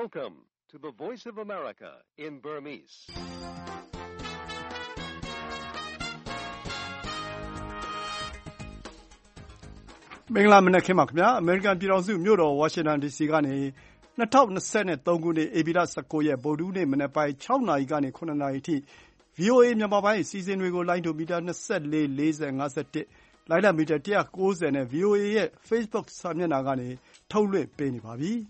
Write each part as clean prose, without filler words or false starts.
Welcome to the Voice of America in Burmese. ။မင်္ဂလာမနက်ခင်းပါခင်ဗျာအမေရိကန်ပြည်ထောင်စုမြို့တော်ဝါရှင်တန် DC ကနေ2023ခုနှစ်ဧပြီလ19ရက်ဗုဒ္ဓဟူးနေ့မနက်ပိုင်း6နာရီကနေ9နာရီအထိ VOA မြန်မာပိုင်းအစီအစဉ်တွေကိုလိုင်းဒိုမီတာ24 40 51လိုင်းလံမီတာ190နဲ့ VOA ရဲ့ Facebook စာမျက်နှာကနေထုတ်လွှင့်ပေးနေပါပြီ။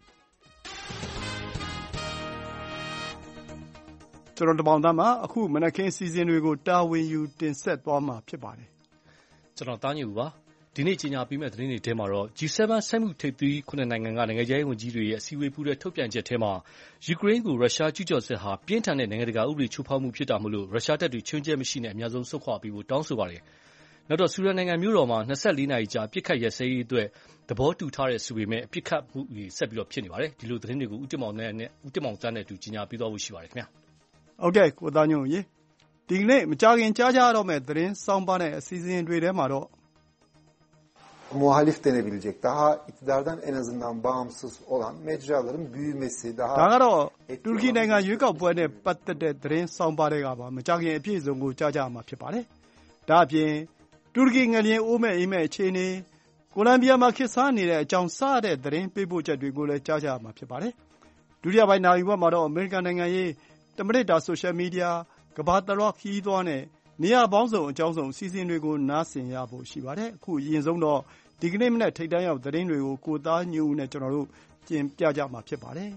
ကျွန်တော်တပေါင်းသားမှာအခုမနက်ခင်းအစီအစဉ်တွေကိုတာဝန်ယူတင်ဆက်သွားမှာဖြစ်ပါတယ်။ကျွန်တော်တားညူပါဒီနေ့ကြီးညာပြီးမဲ့သတင်းတွေထဲမှာတော့ G7 ဆက်မှုထိပ်သီး9နိုင်ငံကနိုင်ငံခြားရေးဝန်ကြီးတွေရဲ့အစည်းအဝေးပူးတဲ့ထုတ်ပြန်ချက်ထဲမှာယူကရိန်းကိုရုရှားကျူးကျော်စစ်ဟာပြင်းထန်တဲ့နိုင်ငံတကာဥပဒေချိုးဖောက်မှုဖြစ်တာမို့လို့ရုရှားတပ်တွေချွင်းချက်မရှိနဲ့အများဆုံးဆုတ်ခွာပေးဖို့တောင်းဆိုပါတယ်။နောက်တော့ဆူဒန်နိုင်ငံမြို့တော်မှာ24နာရီကြာပြစ်ခတ်ရစဲရေးအတွက်သဘောတူထားတဲ့ဆိုပေမဲ့ပြစ်ခတ်မှုတွေဆက်ပြီးတော့ဖြစ်နေပါတယ်။ဒီလိုသတင်းတွေကိုဦးတင်မောင်တန်းနဲ့အတူကြီးညာပြီးသွားဖို့ရှိပါတယ်ခင်ဗျာ။ဟုတ်ကဲ့ကိုသားညွန့်ရေဒီနေ့မကြခင်ကြားကြတော့မဲ့သတင်းစောင်းပါတဲ့အစီအစဉ်တွေထဲမှာတော့ muhalif denebilecek, daha iktidardan en azından bağımsız olan mecraların büyümesi, daha ဒါကတော့တူရကီနိုင်ငံရွေးကောက်ပွဲနဲ့ပတ်သက်တဲ့သတင်းဆောင်ပါတဲ့ကပါမကြခင်အပြည့်အစုံကိုကြားကြမှာဖြစ်ပါတယ်။ဒါအပြင်တူရကီငလျင်အိုးမဲ့အိမ်မဲ့အခြေအနေကိုလံဘီယာမှာခေတ်စားနေတဲ့အကြောင်းစတဲ့သတင်းပေးပို့ချက်တွေကိုလည်းကြားကြမှာဖြစ်ပါတယ်။ဒုတိယပိုင်းနာရီဝက်မှာတော့အမေရိကန်နိုင်ငံရေးတမိနစ်တာဆိုရှယ်မီဒီယာကမ္ဘာတလွှားခီးသွွားနဲ့နေရာပေါင်းစုံအကြောင်းစုံအစီအစဉ်တွေကိုနားဆင်ရဖို့ရှိပါတယ်။အခုအရင်ဆုံးတော့ဒီကနေ့မနက်ထိပ်တန်းရောက်သတင်းတွေကိုကိုသားညူဦးနဲ့ကျွန်တော်တို့ပြင်ပြကြမှာဖြစ်ပါတယ်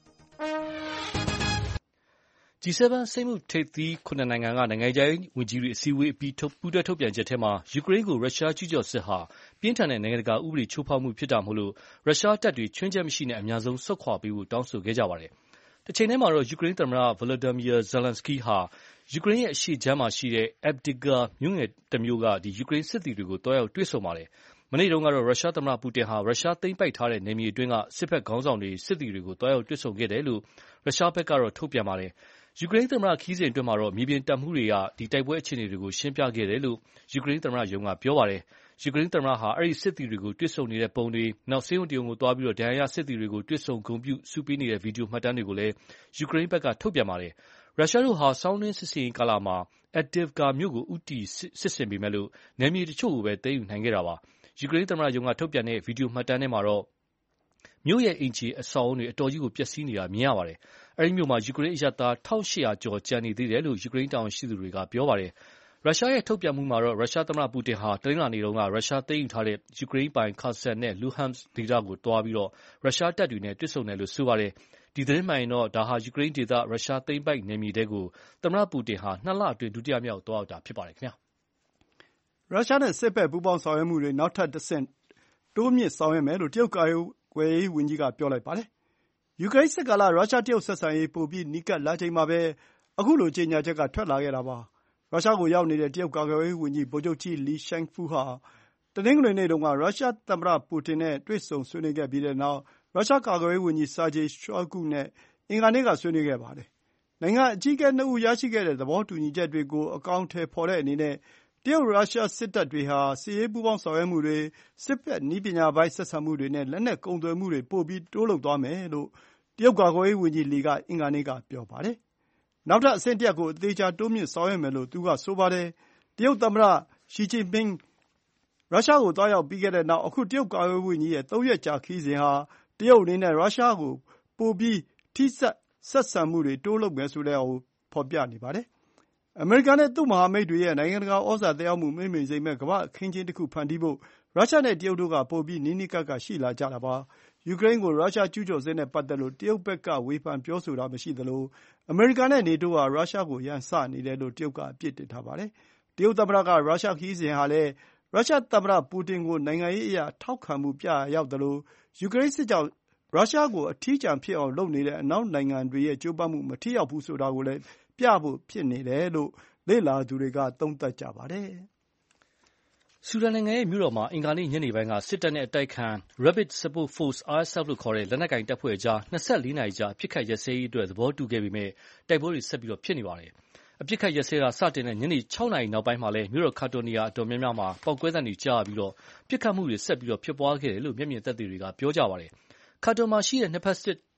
။ G7 စိတ်မှုထိပ်သီး9နိုင်ငံကနိုင်ငံခြားရေးဝန်ကြီးတွေအစည်းအဝေးအပြီးပူးတွဲထုတ်ပြန်ချက်ထဲမှာယူကရိန်းကိုရုရှားကျူးကျော်စစ်ဟာပြင်းထန်တဲ့နိုင်ငံတကာဥပဒေချိုးဖောက်မှုဖြစ်တာမို့လို့ရုရှားတပ်တွေချွင်းချက်မရှိနဲ့အများဆုံးဆုတ်ခွာပေးဖို့တောင်းဆိုခဲ့ကြပါတယ်။တစ်ချိန်တည်းမှာတော့ယူကရိန်းသမ္မတ Volodymyr Zelensky ဟာယူကရိန်းရဲ့အရှေ့ခြမ်းမှာရှိတဲ့ Avdiivka မြို့ငယ်တစ်မြို့ကယူကရိန်းစစ်သည်တွေကိုတွားရောက်တွေ့ဆုံပါတယ်။မနေ့တုန်းကတော့ရုရှားသမ္မတပူတင်ဟာရုရှားသိမ်းပိုက်ထားတဲ့နယ်မြေအတွင်းကစစ်ဘက်ခေါင်းဆောင်တွေစစ်သည်တွေကိုတွားရောက်တွေ့ဆုံခဲ့တယ်လို့ရုရှားဘက်ကတော့ထုတ်ပြန်ပါတယ်။ယူကရိန်းသမ္မတခီးစဉ်အတွင်းမှာတော့မြေပြင်တပ်မှုတွေကတိုက်ပွဲအခြေအနေတွေကိုရှင်းပြခဲ့တယ်လို့ယူကရိန်းသမ္မတရုံးကပြောပါတယ်။ယူကရိန်းသမ္မတဟာအဲဒီစစ်သည်တွေကိုတွေ့ဆုံနေတဲ့ပုံတွေနောက်ဆေးရုံတရုံကိုသွားပြီးတော့ဒဏ်ရာရစစ်သည်တွေကိုတွေ့ဆုံဂုဏ်ပြုစုပေးနေတဲ့ဗီဒီယိုမှတ်တမ်းတွေကိုလည်းယူကရိန်းဘက်ကထုတ်ပြန်ပါတယ်။ရုရှားတို့ဟာဆောင်းတွင်းစစ်ဆင်ရေးကာလမှာ Avdiivka မြို့ကိုဦးတည်စစ်ဆင်ပေမဲ့လို့နယ်မြေတချို့ကိုပဲသိမ်းယူနိုင်ခဲ့တာပါ။ယူကရိန်းသမ္မတရုံးကထုတ်ပြန်တဲ့ဗီဒီယိုမှတ်တမ်းထဲမှာတော့မြို့ရဲ့အိမ်ခြေအဆောက်အုံတွေအတော်ကြီးကိုပျက်စီးနေတာမြင်ရပါတယ်။အဲဒီမြို့မှာယူကရိန်းအရပ်သား1800ကျော်ကျန်နေသေးတယ်လို့ယူကရိန်းတာဝန်ရှိသူတွေကပြောပါတယ်။ရုရှားရဲ့ထုတ်ပြန်မှုမှာတော့ရုရှားသမ္မတပူတင်ဟာတနင်္လာနေ့တုန်းကရုရှားသိမ်းယူထားတဲ့ယူကရိန်းပိုင် Kherson နဲ့ Luhansk ဒေသကိုတွားပြီးတော့ရုရှားတပ်တွေနဲ့တွေ့ဆုံတယ်လို့ဆိုပါတယ်။ဒီသတင်းမှန်ရင်တော့ဒါဟာယူကရိန်းဒေသရုရှားသိမ်းပိုက်နယ်မြေတဲကိုသမ္မတပူတင်ဟာ2လအတွင်းဒုတိယမြောက်သွားရောက်တာဖြစ်ပါတယ်ခင်ဗျာ။ရုရှားနဲ့စစ်ဘက်ပူးပေါင်းဆောင်ရွက်မှုတွေနောက်ထပ်တစ်ဆင့်တိုးမြင့်ဆောင်ရွက်မယ်လို့တရုတ်ကာကွယ်ရေးဝန်ကြီးကပြောလိုက်ပါတယ်။ယူကရိန်းစစ်ကာလရုရှားတရုတ်ဆက်ဆံရေးပိုပြီးနီးကပ်လာချိန်မှာပဲအခုလိုကြေညာချက်ကထွက်လာခဲ့တာပါ။ရုရှားကိုရောက်နေတဲ့တရုတ်ကာကွယ်ရေးဝန်ကြီးဗိုလ်ချုပ်ကြီးလီရှန်ဖူးဟာတနင်္ဂနွေနေ့တုန်းကရုရှားသမ္မတပူတင်နဲ့တွေ့ဆုံဆွေးနွေးခဲ့ပြီးတဲ့နောက်ရုရှားကာကွယ်ရေးဝန်ကြီးဆာဂျေရှွိုဂုနဲ့အင်္ဂါနေ့ကဆွေးနွေးခဲ့ပါတယ်။နိုင်ငံအကြီးအကဲနှစ်ဦးရရှိခဲ့တဲ့သဘောတူညီချက်တွေကိုအကောင်အထည်ဖော်တဲ့အနေနဲ့တရုတ်ရုရှားစစ်တပ်တွေဟာစစ်ရေးပူးပေါင်းဆောင်ရွက်မှုတွေစစ်ဘက်နည်းပညာပိုင်းဆက်ဆံမှုတွေနဲ့လက်နက်ကုန်သွယ်မှုတွေပိုပြီးတိုးလုပ်သွားမယ်လို့တရုတ်ကာကွယ်ရေးဝန်ကြီးလီကအင်္ဂါနေ့ကပြောပါတယ်။နောက်ထပ်အဆင့်တစ်ရပ်ကိုအသေးချာတိုးမြင့်ဆောင်ရွက်မယ်လို့သူကဆိုပါတယ်။တရုတ်သမ္မတရှီကျင့်ပင်းရုရှားကိုသွားရောက်ပြီးခဲ့တဲ့နောက်အခုတရုတ်ကာကွယ်ရေးဝန်ကြီးရဲ့3ရက်ကြာခရီးစဉ်ဟာတရုတ်အနေနဲ့ရုရှားကိုပိုပြီးထိစပ်ဆက်ဆံမှုတွေတိုးလုပ်မယ်ဆိုတဲ့အကိုဖော်ပြနေပါတယ်။အမေရိကန်နဲ့သူ့မဟာမိတ်တွေရဲ့နိုင်ငံတကာဩဇာသက်ရောက်မှုမှေးမှိန်စေမဲ့ကမ္ဘာ့အခင်းကျင်းတစ်ခုဖန်တီးဖို့ရုရှားနဲ့တရုတ်တို့ကပိုပြီးနီးနီးကပ်ကပ်ရှိလာကြတာပါ။ယူကရိန်းကိုရုရှားကျူးကျော်စစ်နဲ့ပတ်သက်လို့တရုတ်ဘက်ကဝေဖန်ပြောဆိုတာမရှိသလိုအမေရိကန်နဲ့နေတိုးဟာရုရှားကိုရန်စနေတယ်လို့တရုတ်ကအပြစ်တင်ထားပါတယ်။တရုတ်သမ္မတကရုရှားခရီးစဉ်ဟာလည်းရုရှားသမ္မတပူတင်ကိုနိုင်ငံရေးအရထောက်ခံမှုပြရာရောက်သလိုယူကရိန်းစစ်ကြောင့်ရုရှားကိုအထီးကျန်ဖြစ်အောင်လုပ်နေတဲ့အနောက်နိုင်ငံတွေရဲ့ကြိုးပမ်းမှုမထိရောက်ဘူးဆိုတာကိုလည်းပြဖို့ဖြစ်နေတယ်လို့လေ့လာသူတွေကသုံးသပ်ကြပါတယ်။ဆူဒန်နိုင်ငံရဲ့မြို့တော်မှာအင်္ဂါနေ့ညနေပိုင်းကစစ်တပ်နဲ့အတိုက်ခံ Rapid Support Force RSF လို့ခေါ်တဲ့လက်နက်ကိုင်တပ်ဖွဲ့ကြား24နာရီကြာအပစ်ခတ်ရပ်စဲရေးအတွက်သဘောတူခဲ့ပေမဲ့တိုက်ပွဲတွေဆက်ပြီးဖြစ်နေပါတယ်။အပစ်ခတ်ရပ်စဲတာစတင်တဲ့ညနေ6နာရီနောက်ပိုင်းမှာလည်းမြို့တော်ခါတိုနီယာအတော်များများမှာပေါက်ကွဲသံတွေကြားရပြီးတော့ပစ်ခတ်မှုတွေဆက်ပြီးဖြစ်ပွားခဲ့တယ်လို့မျက်မြင်သက်သေတွေကပြောကြပါတယ်။ခါတိုမှာရှိတဲ့နှစ်ဖက်စစ်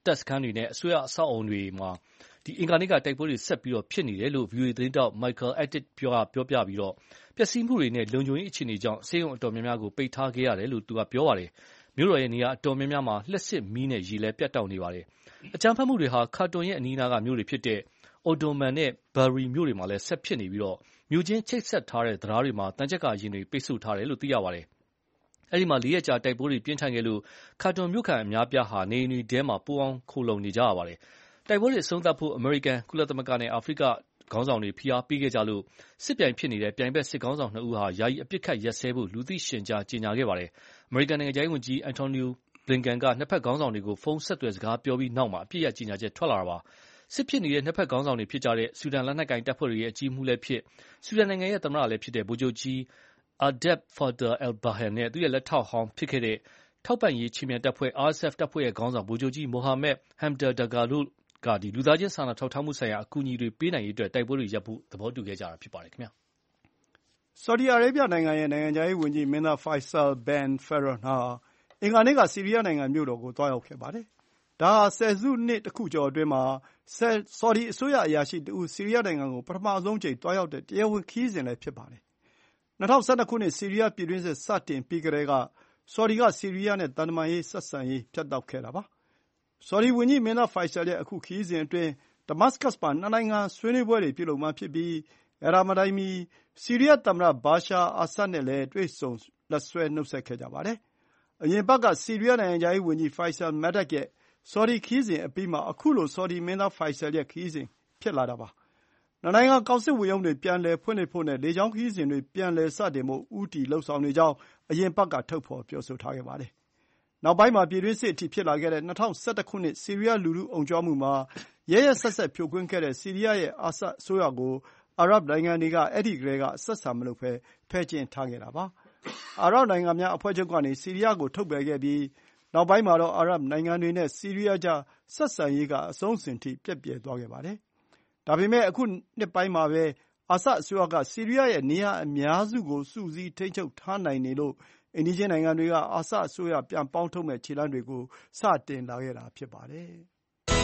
တပ်စခန်းတွေနဲ့အစိုးရအဆောက်အအုံတွေမှာအင်္ဂါနေ့ကတိုက်ပွဲတွေဆက်ပြီးဖြစ်နေတယ်လို့ VOA သတင်းတောက် Michael Atit ပြောပြပြီးပျက်စီးမှုတွေနဲ့လုံခြုံရေးအခြေအနေကြောင့်ဆေးရုံအတော်များများကိုပိတ်ထားခဲ့ရတယ်လို့သူကပြောပါတယ်။မြို့တော်ရဲ့နေရာအတော်များများမှာလျှပ်စစ်မီးနဲ့ရေလဲပြတ်တောက်နေပါတယ်။အကြမ်းဖက်မှုတွေဟာခါတွန်ရဲ့အနီးနားကမြို့တွေဖြစ်တဲ့ Omdurman နဲ့ Bahri မြို့တွေမှာလည်းဆက်ဖြစ်နေပြီးမြို့ချင်းချိတ်ဆက်ထားတဲ့တရားတွေမှာတန်ကြပ်ကာယာဉ်တွေပိတ်ဆို့ထားတယ်လို့သိရပါတယ်။အဲဒီမှာ4 ရက်ကြာတိုက်ပွဲတွေပြင်းထန်ခဲ့လို့ခါတွန်မြို့ခံအများပြားဟာနေအိမ်တွေထဲမှာပိုးအောင်ခိုလုံနေကြရပါတယ်။တိုက်ပွဲတွေအဆုံးသတ်ဖို့အမေရိကန်ကုလသမဂ္ဂနဲ့အာဖရိကခေါင်းဆောင်တွေဖိအားပေးခဲ့ကြလို့စစ်ပြိုင်ဖြစ်နေတဲ့ပြိုင်ဘက်စစ်ခေါင်းဆောင်2ဦးဟာယာယီအပစ်အခတ်ရပ်စဲဖို့လူသိရှင်ကြားကြေညာခဲ့ပါတယ်။အမေရိကန်နိုင်ငံခြားရေးဝန်ကြီး Antony Blinken ကနှစ်ဘက်ခေါင်းဆောင်တွေကိုဖုန်းဆက်သွယ်စကားပြောပြီးနောက်မှာအပစ်ရပ်ကြေညာချက်ထွက်လာတာပါ။စစ်ဖြစ်နေတဲ့နှစ်ဘက်ခေါင်းဆောင်တွေဖြစ်ကြတဲ့ဆူဒန်လက်နက်ကိုင်တပ်ဖွဲ့တွေရဲ့အကြီးအမှုလည်းဖြစ်ဆူဒန်နိုင်ငံရဲ့သမ္မတလည်းဖြစ်တဲ့ဗိုလ်ချုပ်ကြီး Abdel Fattah al-Burhan နဲ့သူ့ရဲ့လက်ထောက်ဟောင်းဖြစ်ခဲ့တဲ့ထောက်ပံ့ရေးချီးမြှင့်တပ်ဖွဲ့ RSF တပ်ဖွဲ့ရဲ့ခေါင်းဆောင်ဗိုလ်ချုပ်ကြီး Mohammed Hamdan Dagalo ကလူသားချင်းစာနာထောက်ထားမှုဆိုင်ရာအကူအညီတွေပေးနိုင်ရေးအတွက်တိုက်ပွဲတွေရပ်ဖို့သဘောတူခဲ့ကြတာဖြစ်ပါတယ်ခင်ဗျာ။ဆော်ဒီအာရေဗျနိုင်ငံရဲ့နိုင်ငံခြားရေးဝန်ကြီးမင်းသား Faisal bin Farhan ဟာအင်္ဂါနေ့ကဆီးရီးယားနိုင်ငံမြို့တော်ကိုသွားရောက်ခဲ့ပါတယ်။ဒါဟာဆယ်စုနှစ်တခုကျော်အတွင်းမှာဆော်ဒီအစိုးရအရာရှိတဦးဆီးရီးယားနိုင်ငံကိုပထမဆုံးအကြိမ်သွားရောက်တဲ့တရားဝင်ခရီးစဉ်လည်းဖြစ်ပါတယ်။2012 ခုနှစ်ဆီးရီးယားပြည်တွင်းစစ်စတင်ပြီးကတည်းကဆော်ဒီကဆီးရီးယားနဲ့သံတမန်ရေးဆက်ဆံရေးဖြတ်တောက်ခဲ့တာပါ။ဆော်ဒီဝန်ကြီးမင်းသား Faisal ရဲ့အခုခရီးစဉ်အတွင်းဒမတ်စကတ်မှာနှစ်နိုင်ငံဆွေးနွေးပွဲတွေပြုလုပ်မှာဖြစ်ပြီးအဲဒါမတိုင်မီဆီးရီးယားသမ္မတဘာရှာအာဆတ်နဲ့လည်းတွေ့ဆုံလက်ဆွဲနှုတ်ဆက်ခဲ့ကြပါတယ်။အရင်ပတ်ကဆီးရီးယားနိုင်ငံခြားရေးဝန်ကြီး Faisal Madad ရဲ့ဆော်ဒီခရီးစဉ်အပြီးမှာအခုလိုဆော်ဒီမင်းသား Faisal ရဲ့ခရီးစဉ်ဖြစ်လာတာပါ။နှစ်နိုင်ငံကောင်စစ်ဝန်ရုံးတွေပြန်လည်ဖွင့်လှစ်ဖို့နဲ့လေကြောင်းခရီးစဉ်တွေပြန်လည်စတင်ဖို့ဦးတည်လုပ်ဆောင်နေကြောင်းအရင်ပတ်ကထုတ်ဖော်ပြောဆိုထားခဲ့ပါတယ်။နောက်ပိုင်းမှာပြည်တွင်းစစ်အထိဖြစ်လာခဲ့တဲ့2011 ခုနှစ်ဆီးရီးယားလူထုအုံကြွမှုမှာရက်ရက်စက်စက်ဖြိုခွင်းခဲ့တဲ့ဆီးရီးယားရဲ့အာဆတ်အစိုးရကိုအာရပ်နိုင်ငံတွေကအဲဒီကတည်းကအဆက်အဆံမလုပ်ဘဲဖယ်ကျဉ်ထားခဲ့တာပါ။အာရပ်နိုင်ငံများအဖွဲ့ချုပ်ကနေဆီးရီးယားကိုထုတ်ပယ်ခဲ့ပြီးနောက်ပိုင်းမှာတော့အာရပ်နိုင်ငံတွေနဲ့ဆီးရီးယားကြားဆက်ဆံရေးကအဆုံးအစင်ထိပျက်ပြယ်သွားခဲ့ပါတယ်။ဒါပေမဲ့အခုနှစ်ပိုင်းမှာပဲအာဆတ်အစိုးရကဆီးရီးယားရဲ့နေရာအများစုကိုစုစည်းထိန်းချုပ်ထားနိုင်နေလို့အိမ်နီးချင်းနိုင်ငံတွေကအာဆတ်အစိုးရပြန်ပေါင်းထုတ်မယ့်ခြေလှမ်းတွေကိုစတင်လာခဲ့တာဖြစ်ပါတယ်။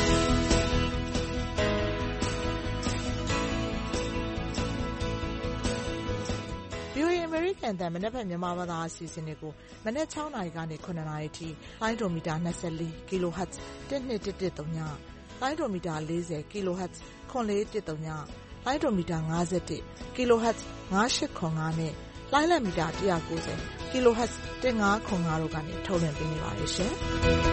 VOA အမေရိကန်အသံမနက်ဖြန်မြန်မာဘာသာအစီအစဉ်တွေကိုမနက် 6 နာရီကနေ 9 နာရီထိလိုင်းဒိုမီတာ 24 kHz 12113ညလိုင်းဒိုမီတာ 40 kHz 9410ညလိုင်းဒိုမီတာ 51 kHz 9805နဲ့လိုင်းလံမီတာ190 kHz 1505တို့ကနေထုတ်လွှင့်ပေးနေပါတယ်ရှင်။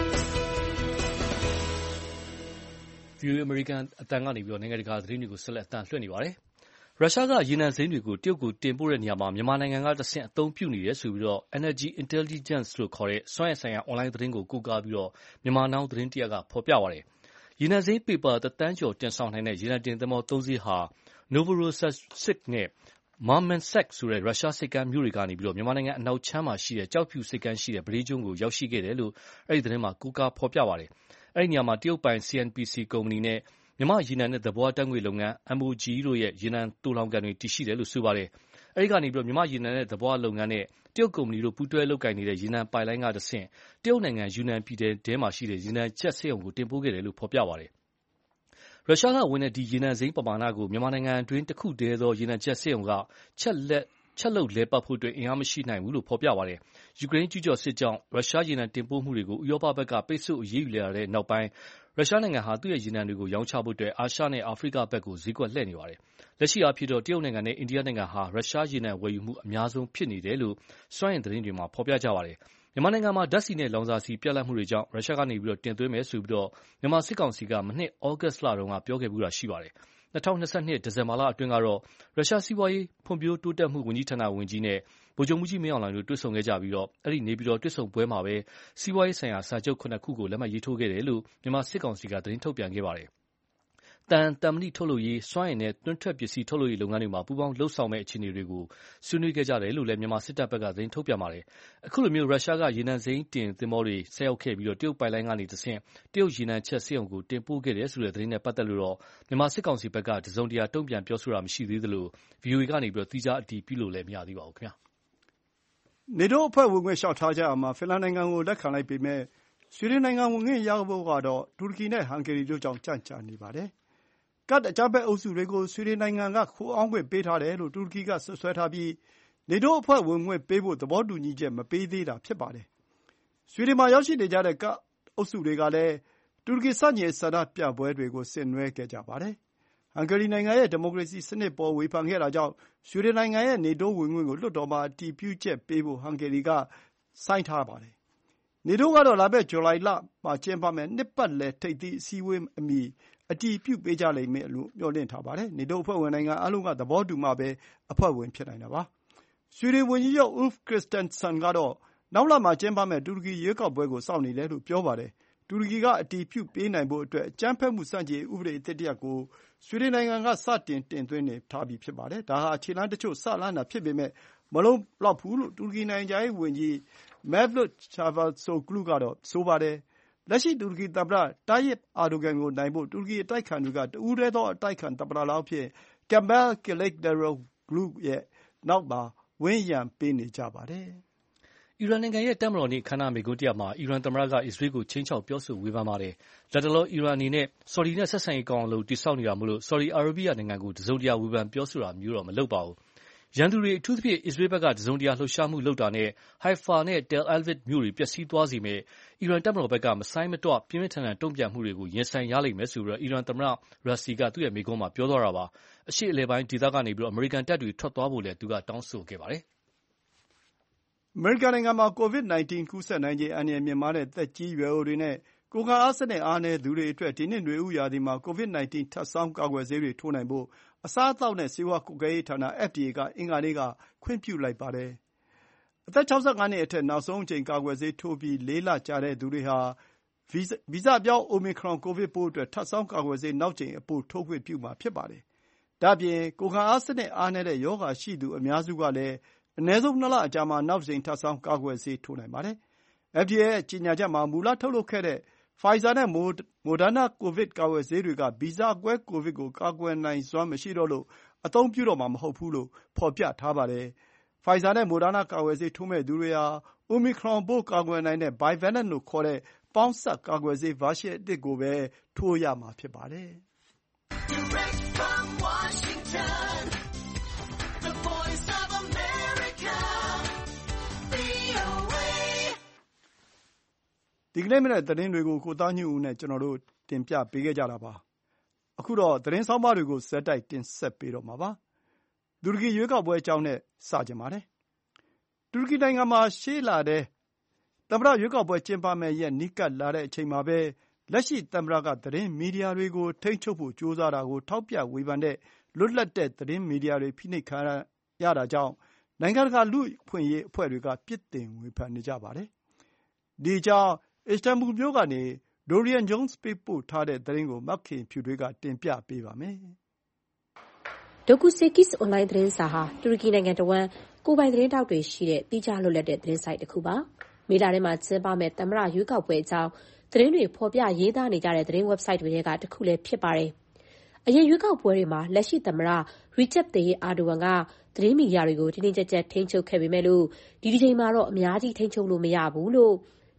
VOA အမေရိကန်အသံကနေနိုင်ငံတကာသတင်းတွေကိုဆက်လက်အသံလွှင့်နေပါတယ်။ရုရှားကရေနံစိမ်းတွေကိုတရုတ်ကိုတင်ပို့တဲ့နေရာမှာမြန်မာနိုင်ငံကတဆင့်အသုံးပြုနေတယ်ဆိုပြီး Energy Intelligence လို့ခေါ်တဲ့စွမ်းအင်ဆိုင်ရာအွန်လိုင်းသတင်းကိုကိုးကားပြီးမြန်မာနောင်သတင်းတရပ်ကဖော်ပြပါတယ်။ရေနံစိမ်းပေပါ1 သန်းကျော်တင်ဆောင်နိုင်တဲ့ရေနံတင်သင်္ဘော3 စီးဟာ Novorossiysk နဲ့ Murmansk ဆိုတဲ့ရုရှားဆိပ်ကမ်းမြို့တွေကနေမြန်မာနိုင်ငံအနောက်ခြမ်းမှာရှိတဲ့ကျောက်ဖြူဆိပ်ကမ်းရှိတဲ့ပဒေးကျွန်းကိုရောက်ရှိခဲ့တယ်လို့အဲဒီသတင်းမှာကိုးကားဖော်ပြပါတယ်။အဲဒီနေရာမှာတရုတ်ပိုင် CNPC ကုမ္ပဏီနဲ့မြန်မာ့ရေနံနဲ့သဘာဝဓာတ်ငွေ့လုပ်ငန်း MOGE တို့ရဲ့ရေနံသိုလှောင်ကန်တွေတည်ရှိတယ်လို့ဆိုပါတယ်။အဲဒီကနေမြန်မာ့ရေနံနဲ့သဘာဝလုပ်ငန်းနဲ့တရုတ်ကုမ္ပဏီတို့ပူးတွဲလုပ်ကိုင်နေတဲ့ရေနံပိုက်လိုင်းကတဆင့်တရုတ်နိုင်ငံယူနန်ပြည်နယ်ထဲမှာရှိတဲ့ရေနံချက်စက်ရုံကိုတင်ပို့ခဲ့တယ်လို့ဖော်ပြပါတယ်။ရုရှားကဝင်တဲ့ဒီရေနံစိမ်းပမာဏကိုမြန်မာနိုင်ငံအတွင်းတခုတည်းသောရေနံချက်စက်ရုံကချက်လုပ်လည်ပတ်ဖို့အင်အားမရှိနိုင်ဘူးလို့ဖော်ပြပါတယ်။ယူကရိန်းကျူးကျော်စစ်ကြောင့်ရုရှားရေနံတင်ပို့မှုတွေကိုဥရောပဘက်ကပိတ်ဆို့အရေးယူလာတဲ့နောက်ပိုင်းရုရှားနိုင်ငံဟာသူ့ရဲ့ရေနံတွေကိုရောင်းချဖို့အာရှနဲ့အာဖရိကဘက်ကိုဈေးကွက်လှည့်နေပါတယ်။လက်ရှိအားဖြင့်တရုတ်နိုင်ငံနဲ့အိန္ဒိယနိုင်ငံဟာရုရှားရေနံဝယ်ယူမှုအများဆုံးဖြစ်နေတယ်လို့စွမ်းအင်သတင်းတွေမှာဖော်ပြကြပါတယ်။မြန်မာနိုင်ငံမှာဓာတ်ဆီနဲ့လောင်စာဆီပြတ်လတ်မှုတွေကြောင့်ရုရှားကနေတင်သွင်းမယ်ဆိုပြီးမြန်မာစစ်ကောင်စီကမနှစ်ဩဂတ်စ်လတုန်းကပြောခဲ့ဘူးတာရှိပါတယ်။2022 ဒီဇင်ဘာလအတွင်းကတော့ရုရှားစီးပွားရေးဖွံ့ဖြိုးတိုးတက်မှုဝန်ကြီးဌာနဝန်ကြီးနဲ့ဗိုလ်ချုပ်မှူးကြီးမင်းအောင်လှိုင်တို့တွေ့ဆုံခဲ့ကြပြီးအဲဒီနေပြည်တော်တွေ့ဆုံပွဲမှာပဲစီးပွားရေးဆိုင်ရာစာချုပ်7 ခုကိုလက်မှတ်ရေးထိုးခဲ့တယ်လို့မြန်မာစစ်ကောင်စီကသတင်းထုတ်ပြန်ခဲ့ပါတယ်။သံမဏိထုတ်လုပ်ရေးစွမ်းအင်နဲ့တွင်းထွက်ပစ္စည်းထုတ်လုပ်ရေးလုပ်ငန်းတွေမှာပူးပေါင်းလုပ်ဆောင်မယ့်အခြေအနေတွေကိုဆွေးနွေးခဲ့ကြတယ်လို့လည်းမြန်မာစစ်တပ်ဘက်ကသတင်းထုတ်ပြန်ပါတယ်။အခုလိုရုရှားကရေနံစိမ်းတင်သင်္ဘောတွေဆက်ရောက်ခဲ့ပြီးတရုတ်ပိုက်လိုင်းကနေတဆင့်တရုတ်ရေနံချက်စက်ရုံကိုတင်ပို့ခဲ့တယ်ဆိုတဲ့သတင်းနဲ့ပတ်သက်လို့မြန်မာစစ်ကောင်စီဘက်ကတစုံတရာတုံ့ပြန်ပြောဆိုတာမရှိသေးသလို VOA ကနေသီးခြားအတည်ပြုလို့လည်းမရသေးပါဘူးခင်ဗျာ။ နေတိုးအဖွဲ့ဝင်ခွင့်လျှောက်ထားကြရာမှာဖင်လန်နိုင်ငံကိုလက်ခံလိုက်ပေမဲ့ဆွီဒင်နိုင်ငံဝင်ခွင့်ရဖို့ကတော့တူရကီနဲ့ဟန်ဂေရီတို့ကြောင့်ကြန့်ကြာနေပါတယ်။ကတ်အကြမ်းဖက်အုပ်စုတွေကိုဆွီဒင်နိုင်ငံကခိုအောင်းခွင့်ပေးထားတယ်လို့တူရကီကစွပ်စွဲထားပြီးနေတိုးအဖွဲ့ဝင်ခွင့်ပေးဖို့သဘောတူညီချက်မပေးသေးတာဖြစ်ပါတယ်။ဆွီဒင်မှာရောက်ရှိနေကြတဲ့ကတ်အုပ်စုတွေကလည်းတူရကီဆန့်ကျင်ဆန္ဒပြပွဲတွေကိုဆင်နွှဲခဲ့ကြပါတယ်။ဟန်ဂေရီနိုင်ငံရဲ့ဒီမိုကရေစီစနစ်ပေါ်ဝေဖန်ခဲ့တာကြောင့်ဆွီဒင်နိုင်ငံရဲ့နေတိုးဝင်ခွင့်ကိုလွှတ်တော်မှာအတည်ပြုချက်ပေးဖို့ဟန်ဂေရီကဆိုင်းထားပါတယ်။နေတိုးကတော့လာမယ့်ဇူလိုင်လမှာကျင်းပမယ့်နှစ်ပတ်လည်ထိပ်သီးအစည်းအဝေးအမီအတည်ပြုပေးကြလိမ့်မယ်လို့မျှော်လင့်ထားပါတယ်။နေတိုးအဖွဲ့ဝင်နိုင်ငံအားလုံးကသဘောတူမှပဲအဖွဲ့ဝင်ဖြစ်နိုင်တာပါ။ဆွီဒင်ဝန်ကြီးချုပ် Ulf Kristersson ကတော့နောက်လမှာကျင်းပမယ့်တူရကီရွေးကောက်ပွဲကိုစောင့်နေတယ်လို့ပြောပါတယ်။တူရကီကအတည်ပြုပေးနိုင်ဖို့အတွက်အကြမ်းဖက်မှုဆန့်ကျင်ရေးဥပဒေအသစ်တရပ်ကိုဆွီဒင်နိုင်ငံကစတင်တင်သွင်းထားပြီးဖြစ်ပါတယ်။ဒါဟာခြေလှမ်းတချို့စလှမ်းတာဖြစ်ပေမယ့်မလုံလောက်ဘူးလို့တူရကီနိုင်ငံခြားရေးဝန်ကြီး Mevlut Cavusoglu ကတော့ဆိုပါတယ်။လက်ရှိတူရကီသမ္မတ Tayyip Erdogan ကိုနိုင်ဖို့တူရကီအတိုက်အခံတွေကတဦးတည်းသောအတိုက်အခံသမ္မတလောင်းအဖြစ် Kemal Kılıçdaroğlu ရဲ့နောက်မှာဝန်းရံပေးနေကြပါတယ်။အီရန်နိုင်ငံရဲ့တပ်မတော်နေ့အခမ်းအနားမိန့်ခွန်းတရပ်မှာအီရန်သမ္မတကအစ္စရေးကိုခြိမ်းခြောက်ပြောဆိုဝေဖန်ပါတယ်။လတ်တလောအီရန်အနေနဲ့ဆော်ဒီနဲ့ဆက်ဆံရေးကောင်းအောင်တည်ဆောက်နေတာမို့ဆော်ဒီအာရေဗျနိုင်ငံကိုတစုံတရာဝေဖန်ပြောဆိုတာမျိုးတော့မလုပ်ပါဘူး။ရန်သူတွေအထူးသဖြင့်အစ္စရေးဘက်ကတစုံတရာလှုပ်ရှားမှုလုပ်တာနဲ့ Haifa နဲ့ Tel Aviv မြို့တွေပျက်စီးသွားစေမယ့်အီရန်တပ်မတော်ဘက်ကမဆိုင်းမတော့ပြင်းပြင်းထန်ထန်တုံ့ပြန်မှုတွေကိုရင်ဆိုင်ရလိမ့်မယ်လို့အီရန်သမ္မတရာစီကသူ့မိန့်ခွန်းမှာပြောသွားတာပါ။အရှေ့အလယ်ပိုင်းဒေသကနေအမေရိကန်တပ်တွေထွက်သွားဖို့လည်းသူကတောင်းဆိုခဲ့ပါတယ်။အမေရိကန်နိုင်ငံမှာ COVID-19 ကူးစက်နိုင်ခြေအန္တရာယ်မြင့်မားတဲ့သက်ကြီးရွယ်အိုတွေနဲ့ကိုယ်ခံအားစနစ်အားနည်းသူတွေအတွက်ဒီနှစ်နွေဦးရာသီမှာ COVID-19 ထပ်ဆောင်းကာကွယ်ဆေးတွေထိုးနိုင်ဖို့အစားအသောက်နဲ့ဆေးဝါးကွပ်ကဲရေးဌာန FDA ကအင်္ဂါနေ့ကခွင့်ပြုလိုက်ပါတယ်။အသက် ၆၅ နှစ်အထက်နောက်ဆုံးအကြိမ်ကာကွယ်ဆေးထိုးပြီး 4 လကြာတဲ့သူတွေဟာဗီဇပြောင်း Omicron ကိုဗစ်ပိုးအတွက်ထပ်ဆောင်းကာကွယ်ဆေးနောက်တကြိမ်အပိုထိုးခွင့်ပြုမှာဖြစ်ပါတယ်။ဒါ့အပြင်ကိုယ်ခံအားစနစ်အားနည်းတဲ့ရောဂါရှိသူအများစုကလည်းအနည်းဆုံး 2 လအကြာမှာနောက်တကြိမ်ထပ်ဆောင်းကာကွယ်ဆေးထိုးနိုင်ပါတယ်။ FDA ရဲ့ကြေညာချက်မှာမူလထုတ်လုပ်ခဲ့တဲ့ Pfizer နဲ့ Moderna ကိုဗစ်ကာကွယ်ဆေးတွေကဗီဇကွဲကိုဗစ်ကိုကာကွယ်နိုင်စွမ်းမရှိတော့လို့အသုံးပြုတော့မှာမဟုတ်ဘူးလို့ဖော်ပြထားပါတယ်။ Pfizer နဲ့ Moderna ကာကွယ်ဆေးထိုးမယ့်သူတွေဟာ Omicron ပိုးကာကွယ်နိုင်တဲ့ Bivalent လို့ခေါ်တဲ့ပေါင်းစပ်ကာကွယ်ဆေး version အသစ်ကိုပဲထိုးရမှာဖြစ်ပါတယ်။ ဒီကနေ့မနက်သတင်းတွေကိုကိုသားညွန့်ဦးနဲ့ကျွန်တော်တို့တင်ပြပေးခဲ့ကြတာပါ။အခုတော့သတင်းဆောင်းပါးတွေကိုဇက်တိုက်တင်ဆက်ပေးတော့မှာပါ။တူရကီရွေးကောက်ပွဲအကြောင်းနဲ့စကြပါတယ်။တူရကီနိုင်ငံမှာရှေ့လထဲသမ္မတရွေးကောက်ပွဲကျင်းပမယ့်ရက်နီးကပ်လာတဲ့အချိန်မှာပဲလက်ရှိသမ္မတကသတင်းမီဒီယာတွေကိုထိန်းချုပ်ဖို့ကြိုးစားတာကိုထောက်ပြဝေဖန်တဲ့လွတ်လပ်တဲ့သတင်းမီဒီယာတွေဖိနှိပ်ခံရတာကြောင့်နိုင်ငံတကာလူ့အခွင့်အရေးအဖွဲ့တွေကပြစ်တင်ဝေဖန်နေကြပါတယ်။ဒီအကြောင်းအစ္စတန်ဘူလ်မြို့ကနေ Dorian Jones ပေးပို့ထားတဲ့သတင်းကိုမခင်ဖြူထွေးကတင်ပြပေးပါမယ်။ Dokuz8 အွန်လိုင်းသတင်းစာဟာတူရကီနိုင်ငံတဝန်းကိုယ်ပိုင်သတင်းထောက်တွေရှိတဲ့သီးခြားလွတ်လပ်တဲ့သတင်းဆိုက်တစ်ခုပါ။မေလထဲမှာကျင်းပမယ့်သမ္မတရွေးကောက်ပွဲအကြောင်းသတင်းတွေဖော်ပြရေးသားနေကြတဲ့သတင်း website တွေထဲကတစ်ခုလည်းဖြစ်ပါတယ်။အရင်ရွေးကောက်ပွဲတွေမှာလက်ရှိသမ္မတ Recep Tayyip Erdogan ကသတင်းမီဒီယာတွေကိုတင်းတင်းကျပ်ကျပ်ထိန်းချုပ်ခဲ့ပေမဲ့ဒီတစ်ချိန်မှာတော့အများကြီးထိန်းချုပ်လို့မရဘူးလို့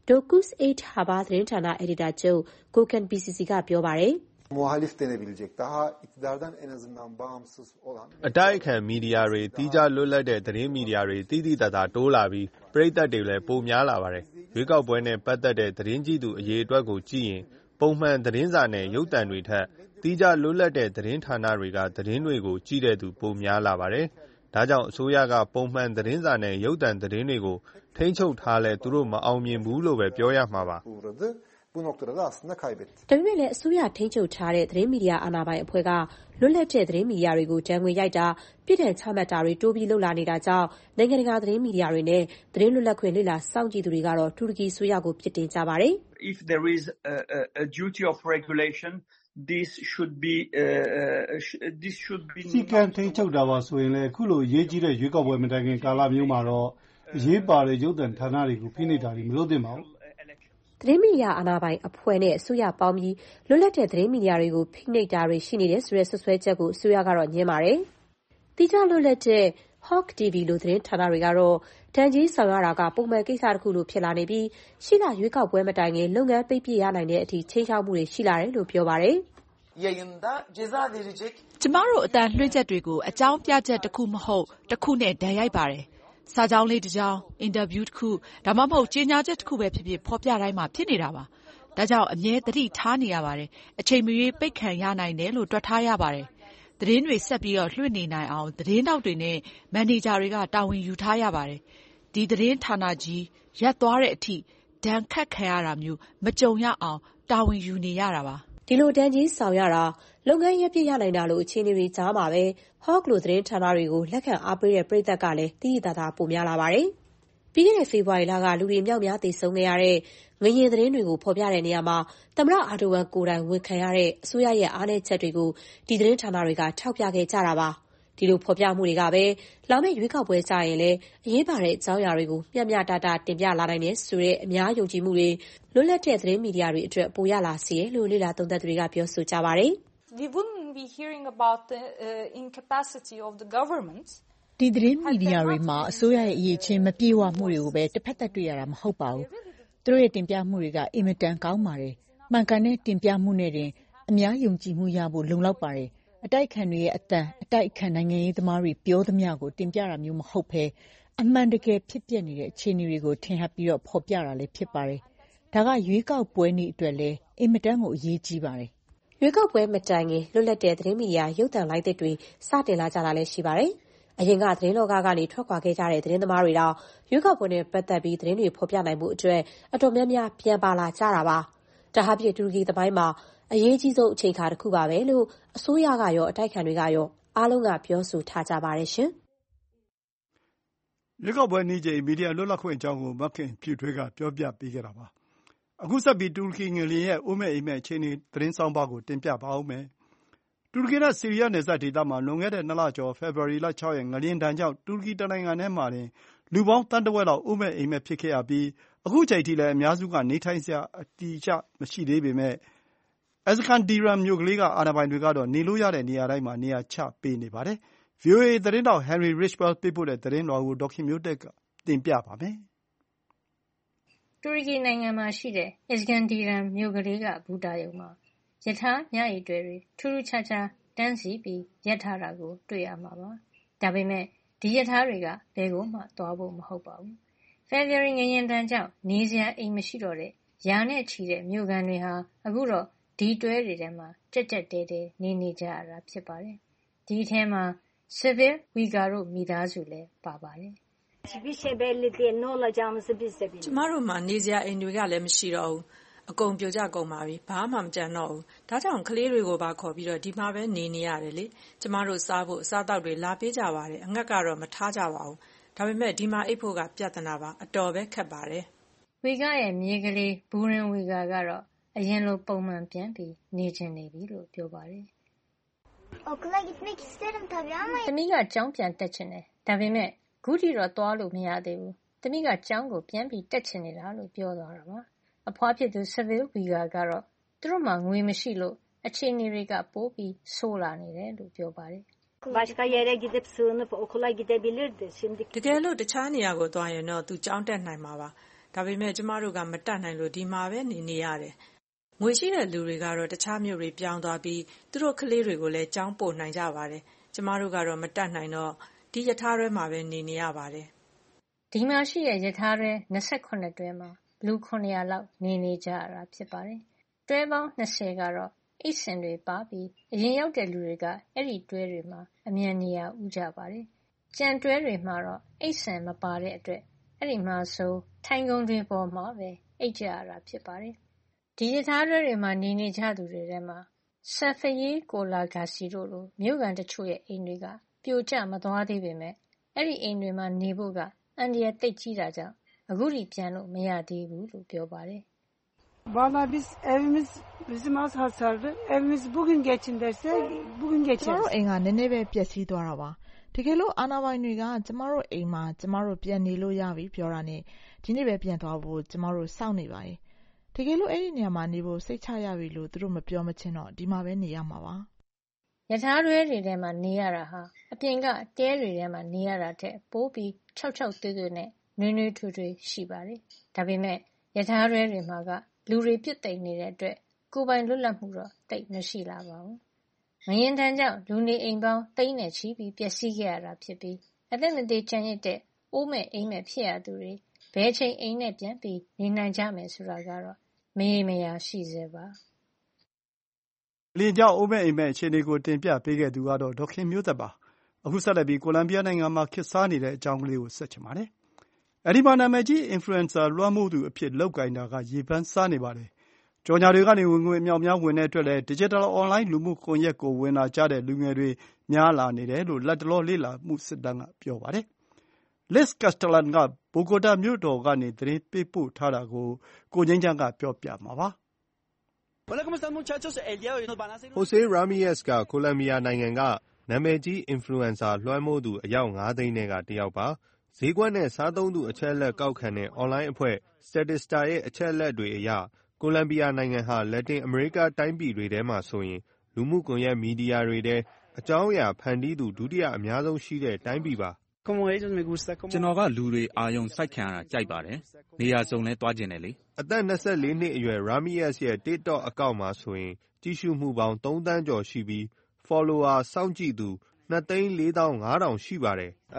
Dokuz8 Haber သတင်းဌာနအယ်ဒီတာချုပ် Gökhan Bisici ကပြောပါတယ်။ muhalif denebilecek daha iktidardan en azından bağımsız olan အတိုက်အခံမီဒီယာတွေတီးခြားလွတ်လပ်တဲ့သတင်းမီဒီယာတွေတိတိတတ်တာတိုးလာပြီးပရိသတ်တွေလည်းပိုများလာပါတယ်။ရွေးကောက်ပွဲနဲ့ပတ်သက်တဲ့သတင်းကြည့်သူအရေအတွက်ကိုကြည့်ရင်ပုံမှန်သတင်းစာနဲ့ရုပ်သံတွေထက်တီးခြားလွတ်လပ်တဲ့သတင်းဌာနတွေကသတင်းတွေကိုကြည့်တဲ့သူပိုများလာပါတယ်။ဒါကြောင့်အစိုးရကပုံမှန်သတင်းစာနဲ့ရုပ်သံသတင်းတွေကိုထိန်းချုပ်ထားလဲသူတို့မအောင်မြင်ဘူးလို့ပဲပြောရမှာပါ။ bu noktada da aslında kaybetti. ဒါပေမဲ့လည်းအစိုးရထိန်းချုပ်ထားတဲ့သတင်းမီဒီယာအာဏာပိုင်အဖွဲ့ကလွတ်လပ်တဲ့သတင်းမီဒီယာတွေကိုဒဏ်ငွေရိုက်တာပြစ်ဒဏ်ချမှတ်တာတွေတိုးပြီးလုပ်လာနေတာကြောင့်နိုင်ငံတကာသတင်းမီဒီယာတွေနဲ့သတင်းလွတ်လပ်ခွင့်လေ့လာစောင့်ကြည့်သူတွေကတော့တူရကီအစိုးရကိုပြစ်တင်ကြပါတယ်။ If there is a duty of regulation this should be စီကံထိန်းချုပ်တာပါဆိုရင်လည်းအခုလိုအရေးကြီးတဲ့ရွေးကောက်ပွဲမတိုင်ခင်ကာလမျိုးမှာတော့အရေးပါတဲ့ရုပ်သံဌာနတွေကိုဖိနှိပ်တာတွေမလုပ်သင့်ပါဘူး။သတင်းမီဒီယာအာဏာပိုင်အဖွဲ့နဲ့အစိုးရပေါင်းပြီးလွတ်လပ်တဲ့သတင်းမီဒီယာတွေကိုဖိနှိပ်တာတွေရှိနေတယ်ဆိုတဲ့ဆွဆွဲချက်ကိုအစိုးရကတော့ငြင်းပါတယ်။သီးခြားလွတ်လပ်တဲ့ Hawk TV လိုသတင်းဌာနတွေကတော့ဒဏ်ကြီးဆောင်ရတာကပုံမှန်ကိစ္စတစ်ခုလိုဖြစ်လာနေပြီးရှေ့ကရွေးကောက်ပွဲမတိုင်ခင်လုပ်ငန်းပိတ်ပစ်ရနိုင်တဲ့အထိချိန်ချောက်မှုတွေရှိလာတယ်လို့ပြောပါတယ်ကျမတို့အသံလွှင့်ချက်တွေကိုအကြောင်းပြချက်တစ်ခုမဟုတ်တစ်ခုနဲ့ဒဏ်ရိုက်ပါတယ်။စာကြောင်းလေးတစ်ကြောင်း၊အင်တာဗျူးတစ်ခုဒါမှမဟုတ်ကြေညာချက်တစ်ခုပဲဖြစ်ဖြစ်ဖော်ပြတိုင်းမှာဖြစ်နေတာပါ။ဒါကြောင့်အမြဲသတိထားနေရပါတယ်။အချိန်မရွေးပိတ်ခံရနိုင်တယ်လို့တွက်ထားရပါတယ်။သတင်းတွေဆက်ပြီးလွှင့်နေနိုင်အောင်သတင်းတောက်တွေနဲ့မန်နေဂျာတွေကတာဝန်ယူထားရပါတယ်။ဒီသတင်းဌာနကြီးရပ်သွားတဲ့အထိဒဏ်ခတ်ခံရတာမျိုးမကြုံရအောင်တာဝန်ယူနေရတာပါ။ဒီလိုဒဏ်ကြီးဆောင်ရတာလုပ်ငန်းရပ်ပစ်ရနိုင်တာလို့အခြေအနေတွေကြားမှာပဲ Hawk လိုသတင်းဌာနတွေကိုလက်ခံအားပေးတဲ့ပရိသတ်ကလည်းသိသိသာသာပိုများလာပါတယ်။ပြီးခဲ့တဲ့ဖေဖော်ဝါရီလကလူတွေမြောက်များသေဆုံးခဲ့ရတဲ့ငလျင်သတင်းတွေကိုဖော်ပြတဲ့နေရာမှာသမ္မတအာဒိုဝမ်ကိုယ်တိုင်ဝန်ခံရတဲ့အစိုးရရဲ့အားနည်းချက်တွေကိုဒီသတင်းဌာနတွေကထောက်ပြခဲ့ကြတာပါ။ဒီလိုဖော်ပြမှုတွေကပဲလာမယ့်ရွေးကောက်ပွဲကျရင်လည်းအရေးပါတဲ့အကြောင်းအရာတွေကိုမျှမျှတတတင်ပြလာနိုင်တယ်ဆိုတဲ့အများယုံကြည်မှုတွေလွတ်လပ်တဲ့သတင်းမီဒီယာတွေအတွက်ပိုရလာစေတယ်လို့လေ့လာသုံးသပ်သူတွေကပြောဆိုကြပါတယ် We wouldn't be hearing about the incapacity of the government. ဒီသတင်းမီဒီယာတွေမှာအစိုးရရဲ့အရေးချင်းမပြေဝမှုတွေကိုပဲတစ်ဖက်သက်တွေ့ရတာမဟုတ်ပါဘူး။သူတို့ရဲ့တင်ပြမှုတွေကအင်မတန်ကောင်းပါတယ်။မှန်ကန်တဲ့တင်ပြမှုနဲ့တင်အများယုံကြည်မှုရဖို့လုံလောက်ပါတယ်။အတိုက်အခံတွေရဲ့အသံအတိုက်အခံနိုင်ငံရေးသမားတွေပြောသမျှကိုတင်ပြတာမျိုးမဟုတ်ဘဲအမှန်တကယ်ဖြစ်ပျက်နေတဲ့အခြေအနေတွေကိုထင်ဟပ်ပြီးတော့ဖော်ပြတာလည်းဖြစ်ပါတယ်။ဒါကရွေးကောက်ပွဲနေ့အတွက်လည်းအင်မတန်ကိုအရေးကြီးပါတယ်။ရွေးကောက်ပွဲမတိုင်ခင်လွတ်လပ်တဲ့သတင်းမီဒီယာရုပ်သံလိုင်းသစ်တွေစတင်လာကြတာလည်းရှိပါတယ်။အရင်ကသတင်းလောကကနေထွက်ခွာခဲ့ကြတဲ့သတင်းသမားတွေတော့ရွေးကောက်ပွဲနဲ့ပတ်သက်ပြီးသတင်းတွေဖော်ပြနိုင်မှုအတွက်အတော်များများပြန်ပါလာကြတာပါ။ဒါဟာဖြင့်တူရကီသမိုင်းမှာအရေးကြီးဆုံးအချိန်အခါတစ်ခုပါပဲလို့အစိုးရကရောအတိုက်အခံတွေကရောအားလုံးကပြောဆိုထားကြပါတယ်ရှင်။ရွေးကောက်ပွဲနေ့ချိန်မီဒီယာလွတ်လပ်ခွင့်အကြောင်းကိုမခင်ဖြူထွေးကပြောပြပေးခဲ့တာပါ။အခုဆက်ပြီးတူရကီငလျင်ရဲ့အိုးမဲ့အိမ်မဲ့အခြေအနေသတင်းဆောင်းပါးကိုတင်ပြပါဦးမယ်။တူရကီနဲ့ဆီးရီးယားနယ်စပ်ဒေသမှာလွန်ခဲ့တဲ့2 လကျော်ဖေဖော်ဝါရီလ6 ရက်ငလျင်ဒဏ်ကြောင့်တူရကီတနိုင်ငံထဲမှာတင်လူပေါင်းသန်းတစ်ဝက်လောက်အိုးမဲ့အိမ်မဲ့ဖြစ်ခဲ့ရပြီးအခုချိန်ထိလည်းအများစုကနေထိုင်စရာအတည်တကျမရှိသေးပေမဲ့Iskenderun မြို့ကလေးကအာဏာပိုင်တွေကတော့နေလို့ရတဲ့နေရာတိုင်းမှာနေရာချပေးနေပါတယ်။ VOA သတင်းထောက် Henry Ridgwell ပေးပို့တဲ့သတင်းလွှာကိုဒေါ်ခင်မျိုးသက်ကတင်ပြပါမယ်။တူရကီနိုင်ငံမှာရှိတဲ့ Iskenderun မြို့ကလေးကဘူတာရုံမှာရထားညရည်တွဲတွေထူးထူးခြားခြားတန်းစီပြီးရပ်ထားတာကိုတွေ့ရမှာပါ။ဒါပေမဲ့ဒီရထားတွေကဘယ်ကိုမှသွားဖို့မဟုတ်ပါဘူး။ ဖေဖော်ဝါရီငလျင်ဒဏ်ကြောင့်နေစရာအိမ်မရှိတော့တဲ့ရာနဲ့ချီတဲ့မြို့ခံတွေဟာအခုတော့ဒီတွဲတွေထဲမှာကြက်ကြက်တဲတဲနေကြရတာဖြစ်ပါတယ်။ဒီထဲမှာ Sevil Uygar တို့မိသားစုလည်းပါပါတယ်။ "ကျမတို့မှာနေစရာအိမ်တွေကလည်းမရှိတော့ဘူး။အကုန်ပြိုကျကုန်ပါပြီ။ဘာမှမကျန်တော့ဘူး။ဒါကြောင့်ကလေးတွေကိုပါခေါ်ပြီးဒီမှာပဲနေရတယ်လေ။ကျမတို့စားဖို့အစားအသောက်တွေလာပေးကြပါတယ်။အငတ်ကတော့မထားကြပါဘူး။ဒါပေမဲ့ဒီမှာအိပ်ဖို့ကပြဿနာပါ။အတော်ပဲခက်ပါတယ်။" Uygar ရဲ့မြေးကလေး Burin Uygar ကတော့အရင်လိုပုံမှန်ပြန်ပြီးနေချင်နေပြီလို့ပြောပါတယ်။ "သမီးကကျောင်းပြန်တက်ချင်တယ်။ဒါပေမဲ့ခုထိတော့သွားလို့မရသေးဘူး။သမီးကကျောင်းကိုပြန်ပြီးတက်ချင်နေတာလို့ပြောသွားတာပါ။အဖွားဖြစ်သူ Sevil Uygar ကတော့သူတို့မှာငွေမရှိလို့အခြေအနေတွေကပိုပြီးဆိုးလာနေတယ်လို့ပြောပါတယ်။တကယ်လို့တခြားနေရာကိုသွားရင်တော့သူကျောင်းတက်နိုင်မှာပါ။ဒါပေမဲ့ကျမတို့ကမတက်နိုင်လို့ဒီမှာပဲနေရတယ်။ငွေရှိတဲ့လူတွေကတော့တခြားမြို့တွေပြောင်းသွားပြီးသူတို့ကလေးတွေကိုလည်းကျောင်းပို့နိုင်ကြပါတယ်။ကျမတို့ကတော့မတက်နိုင်တော့ဒီရထားတွဲမှာပဲနေရပါတယ်။"ဒီမှာရှိတဲ့ရထားတွဲ28တွဲမှာလူ900လောက်နေကြရတာဖြစ်ပါတယ်။တွဲပေါင်း20ကတော့အိတ်စင်တွေပါပြီးအရင်ရောက်တဲ့လူတွေကအဲ့ဒီတွဲတွေမှာအမြန်နေရာဦးကြပါတယ်။ကြံတွဲတွေမှာတော့အိတ်စင်မပါတဲ့အတွက်အဲ့ဒီမှာဆိုထိုင်ကုန်တွေပေါ်မှာပဲအိတ်ကြရတာဖြစ်ပါတယ်။ဒီရထားတွဲတွေမှာနေကြသူတွေထဲမှာ Safiye Kolagasi တို့လိုမြို့ခံတချို့ရဲ့အိမ်တွေကပြိုကျမသွားသေးပေမဲ့အဲ့ဒီအိမ်တွေမှာနေဖို့ကအန္တရာယ်သိပ်ကြီးတာကြောင့်အခုထိပြန်လို့မရသေးဘူးလို့ပြောပါတယ်။ "Vallahi biz evimiz bizim az hasarlı. Evimiz bugün geçin derse bugün geçeriz." ကျမတို့အိမ်ကနည်းနည်းပဲပျက်စီးသွားတာပါ။တကယ်လို့အာဏာပိုင်တွေကကျမတို့အိမ်မှာကျမတို့ပြန်နေလို့ရပြီပြောတာနဲ့ဒီနေ့ပဲပြန်သွားဖို့ကျမတို့စောင့်နေပါတယ်။တကယ်လို့အဲ့ဒီနေရာမှာနေဖို့စိတ်ချရပြီလို့သူတို့မပြောမချင်းတော့ဒီမှာပဲနေရမှာပါ။ရထားတွဲတွေထဲမှာနေရတာဟာအပြင်ကတဲတွေထဲမှာနေရတာထက်ပိုပြီးခြောက်သွေ့သွေ့နဲ့နွေးနွေးထွေးထွေးရှိပါတယ်။ဒါပေမဲ့ရထားတွဲတွေမှာကလူတွေပြည့်သိပ်နေတဲ့အတွက်ကိုယ်ပိုင်လွတ်လပ်မှုတော့တိတ်မရှိလာပါဘူး။ငလျင်ဒဏ်ကြောင့်လူနေအိမ်ပေါင်းသိန်းနဲ့ချီပြီးပျက်စီးခဲ့ရတာဖြစ်ပြီးအသက်မသေကျန်ရစ်တဲ့အိုးမဲ့အိမ်မဲ့ဖြစ်ရသူတွေဘယ်ချိန်အိမ်နဲ့ပြန်ပြီးနေနိုင်ကြမယ်ဆိုတာကတော့မရေမရာရှိစေပါ။ငလျင်ကြောင့်အိုးမဲ့အိမ်မဲ့အခြေအနေကိုတင်ပြပေးခဲ့သူကတော့ဒေါ်ခင်မျိုးသက်ပါ။အခုဆက်လက်ပြီးကိုလံဘီယာနိုင်ငံမှာခေတ်စားနေတဲ့အကြောင်းကလေးကိုဆက်ချင်ပါတယ်။အဲဒီမှာနာမည်ကြီး influencer လွှမ်းမိုးသူအဖြစ်လုပ်ကိုင်တာကရေပန်းစားနေပါတယ်။ကြော်ငြာတွေကနေဝင်ငွေအမြောက်အများဝင်တဲ့အတွက်လည်း digital online လူမှုကွန်ရက်ကိုဝင်လာကြတဲ့လူငယ်တွေများလာနေတယ်လို့လတ်တလောလေ့လာမှုစစ်တမ်းကပြောပါတယ်။ Liz Castellan ကဘိုဂိုတာမြို့တော်ကနေသတင်းပေးပို့ထားတာကိုကိုငြိမ်းချမ်းကပြောပြမှာပါ။ Jose Ramirez ကကိုလံဘီယာနိုင်ငံကနာမည်ကြီး influencer လွှမ်းမိုးသူအယောက်5သိန်းထဲကတယောက်ပါ။ဈေးကွက်နဲ့စားသုံးသူအချက်အလက်ကောက်ခံတဲ့အွန်လိုင်းအဖွဲ့ Statista ရဲ့အချက်အလက်တွေအရကိုလံဘီယာနိုင်ငံဟာလက်တင်အမေရိကတိုင်းပြည်တွေထဲမှာဆိုရင်လူမှုကွန်ရက်မီဒီယာတွေထဲအကြောင်းအရာဖန်တီးသူဒုတိယအများဆုံးရှိတဲ့တိုင်းပြည်ပါ။ကျွန်တော်ကလူတွေအာရုံစိုက်ခံရတာကြိုက်ပါတယ်။နေရာစုံလဲသွားကျင်တယ်လေ။အသက်24နှစ်အရွယ် Ramirez ရဲ့ TikTok အကောင့်မှာဆိုရင်ကြည့်ရှုမှုပေါင်း3သန်းကျော်ရှိပြီး follower စောင့်ကြည့်သူ2,450,000 ရှိပါတယ်။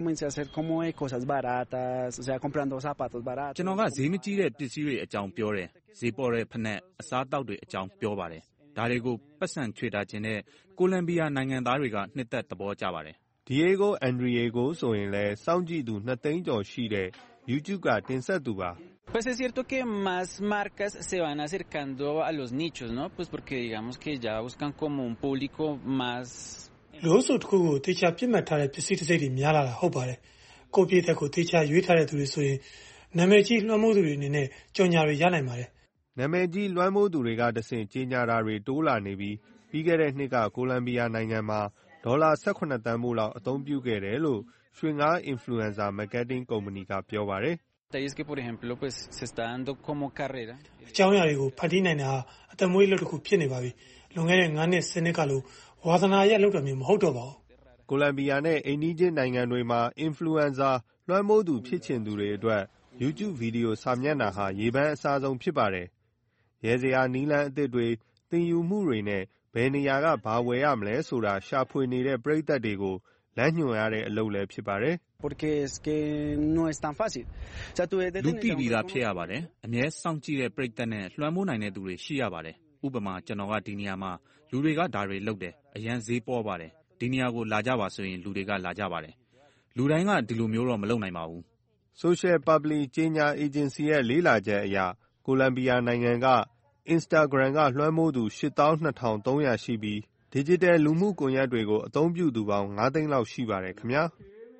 ကျွန်တော်ကဈေးမကြီးတဲ့ပစ္စည်းတွေအကြောင်းပြောတယ်။ဈေးပေါ်တဲ့ဖက်နဲ့အစားအသောက်တွေအကြောင်းပြောပါတယ်။ဒါတွေကိုပတ်စံချွေတာခြင်းတဲ့ကိုလံဘီယာနိုင်ငံသားတွေကနှစ်သက်သဘောကျပါတယ်။ Diego Enrique ဆိုရင်လည်းစောင့်ကြည့်သူ2သိန်းကျော်ရှိတဲ့ YouTube ကတင်ဆက်သူပါ။ Pues es cierto que más marcas se van acercando a los nichos, ¿no? Pues porque digamos que ya buscan como un público más လို့ဆိုတခုကိုတေချာပြစ်မှတ်ထားတဲ့ပစ္စည်းတစ်စိတ်တွေများလာတာဟုတ်ပါတယ်။ကိုပြည့်သက်ကိုတေချာရွေးထားတဲ့သူတွေဆိုရင်နာမည်ကြီးလွှမ်းမိုးသူတွေအနေနဲ့ကြော်ညာတွေရနိုင်ပါတယ်။နာမည်ကြီးလွှမ်းမိုးသူတွေကတဆင့်ကြေညာတာတွေတိုးလာနေပြီးပြီးခဲ့တဲ့နှစ်ကကိုလံဘီယာနိုင်ငံမှာဒေါ်လာ18သန်းမိုးလောက်အသုံးပြုခဲ့တယ်လို့ရွှေငါး influencer marketing ကုမ္ပဏီကပြောပါတယ်။ Es que por ejemplo pues se está dando como carrera အကြောင်းအရာတွေကိုဖန်တီးနိုင်တာအသက်မွေးလို့တစ်ခုဖြစ်နေပါပြီ။လွန်ခဲ့တဲ့9နှစ်10နှစ်ကလို့ဝါသနာရလောက်တာမျိုးမဟုတ်တော့ပါဘူး။ကိုလံဘီယာနဲ့အိန္ဒိယနိုင်ငံတွေမှာ influencer လွှမ်းမိုးသူဖြစ်ချင်သူတွေအတွက် YouTube ဗီဒီယိုစာမျက်နှာဟာရေပန်းအစားဆုံးဖြစ်ပါတယ်။ရဲစရာနီးလန်းအသစ်တွေသင်ယူမှုတွေနဲ့ဘယ်နေရာကဘာဝယ်ရမလဲဆိုတာရှာဖွေနေတဲ့ပရိသတ်တွေကိုလမ်းညွှန်ရတဲ့အလုပ်လည်းဖြစ်ပါတယ်။ Porque es que no es tan fácil. O sea, tú debes de လူသိပြီးသားဖြစ်ရပါတယ်။အမြဲစောင့်ကြည့်တဲ့ပရိသတ်နဲ့လွှမ်းမိုးနိုင်တဲ့သူတွေရှိရပါတယ်။ဥပမာကျွန်တော်ကဒီနေရာမှာလူတွေကဒါတွေလုပ်တယ်အရန်ဈေးပေါ်ပါတယ်ဒီနေရာကိုလာကြပါဆိုရင်လူတွေကလာကြပါတယ်လူတိုင်းကဒီလိုမျိုးတော့မလုပ်နိုင်ပါဘူး Social Public ကြေညာအေဂျင်စီရဲ့လေ့လာချက်အရကိုလံဘီယာနိုင်ငံက Instagram ကလွှမ်းမိုးသူ 82,300 ရှိပြီး Digital လူမှုကွန်ရက်တွေကိုအသုံးပြုသူပေါင်း 5 သိန်းလောက်ရှိပါတယ်ခင်ဗျာ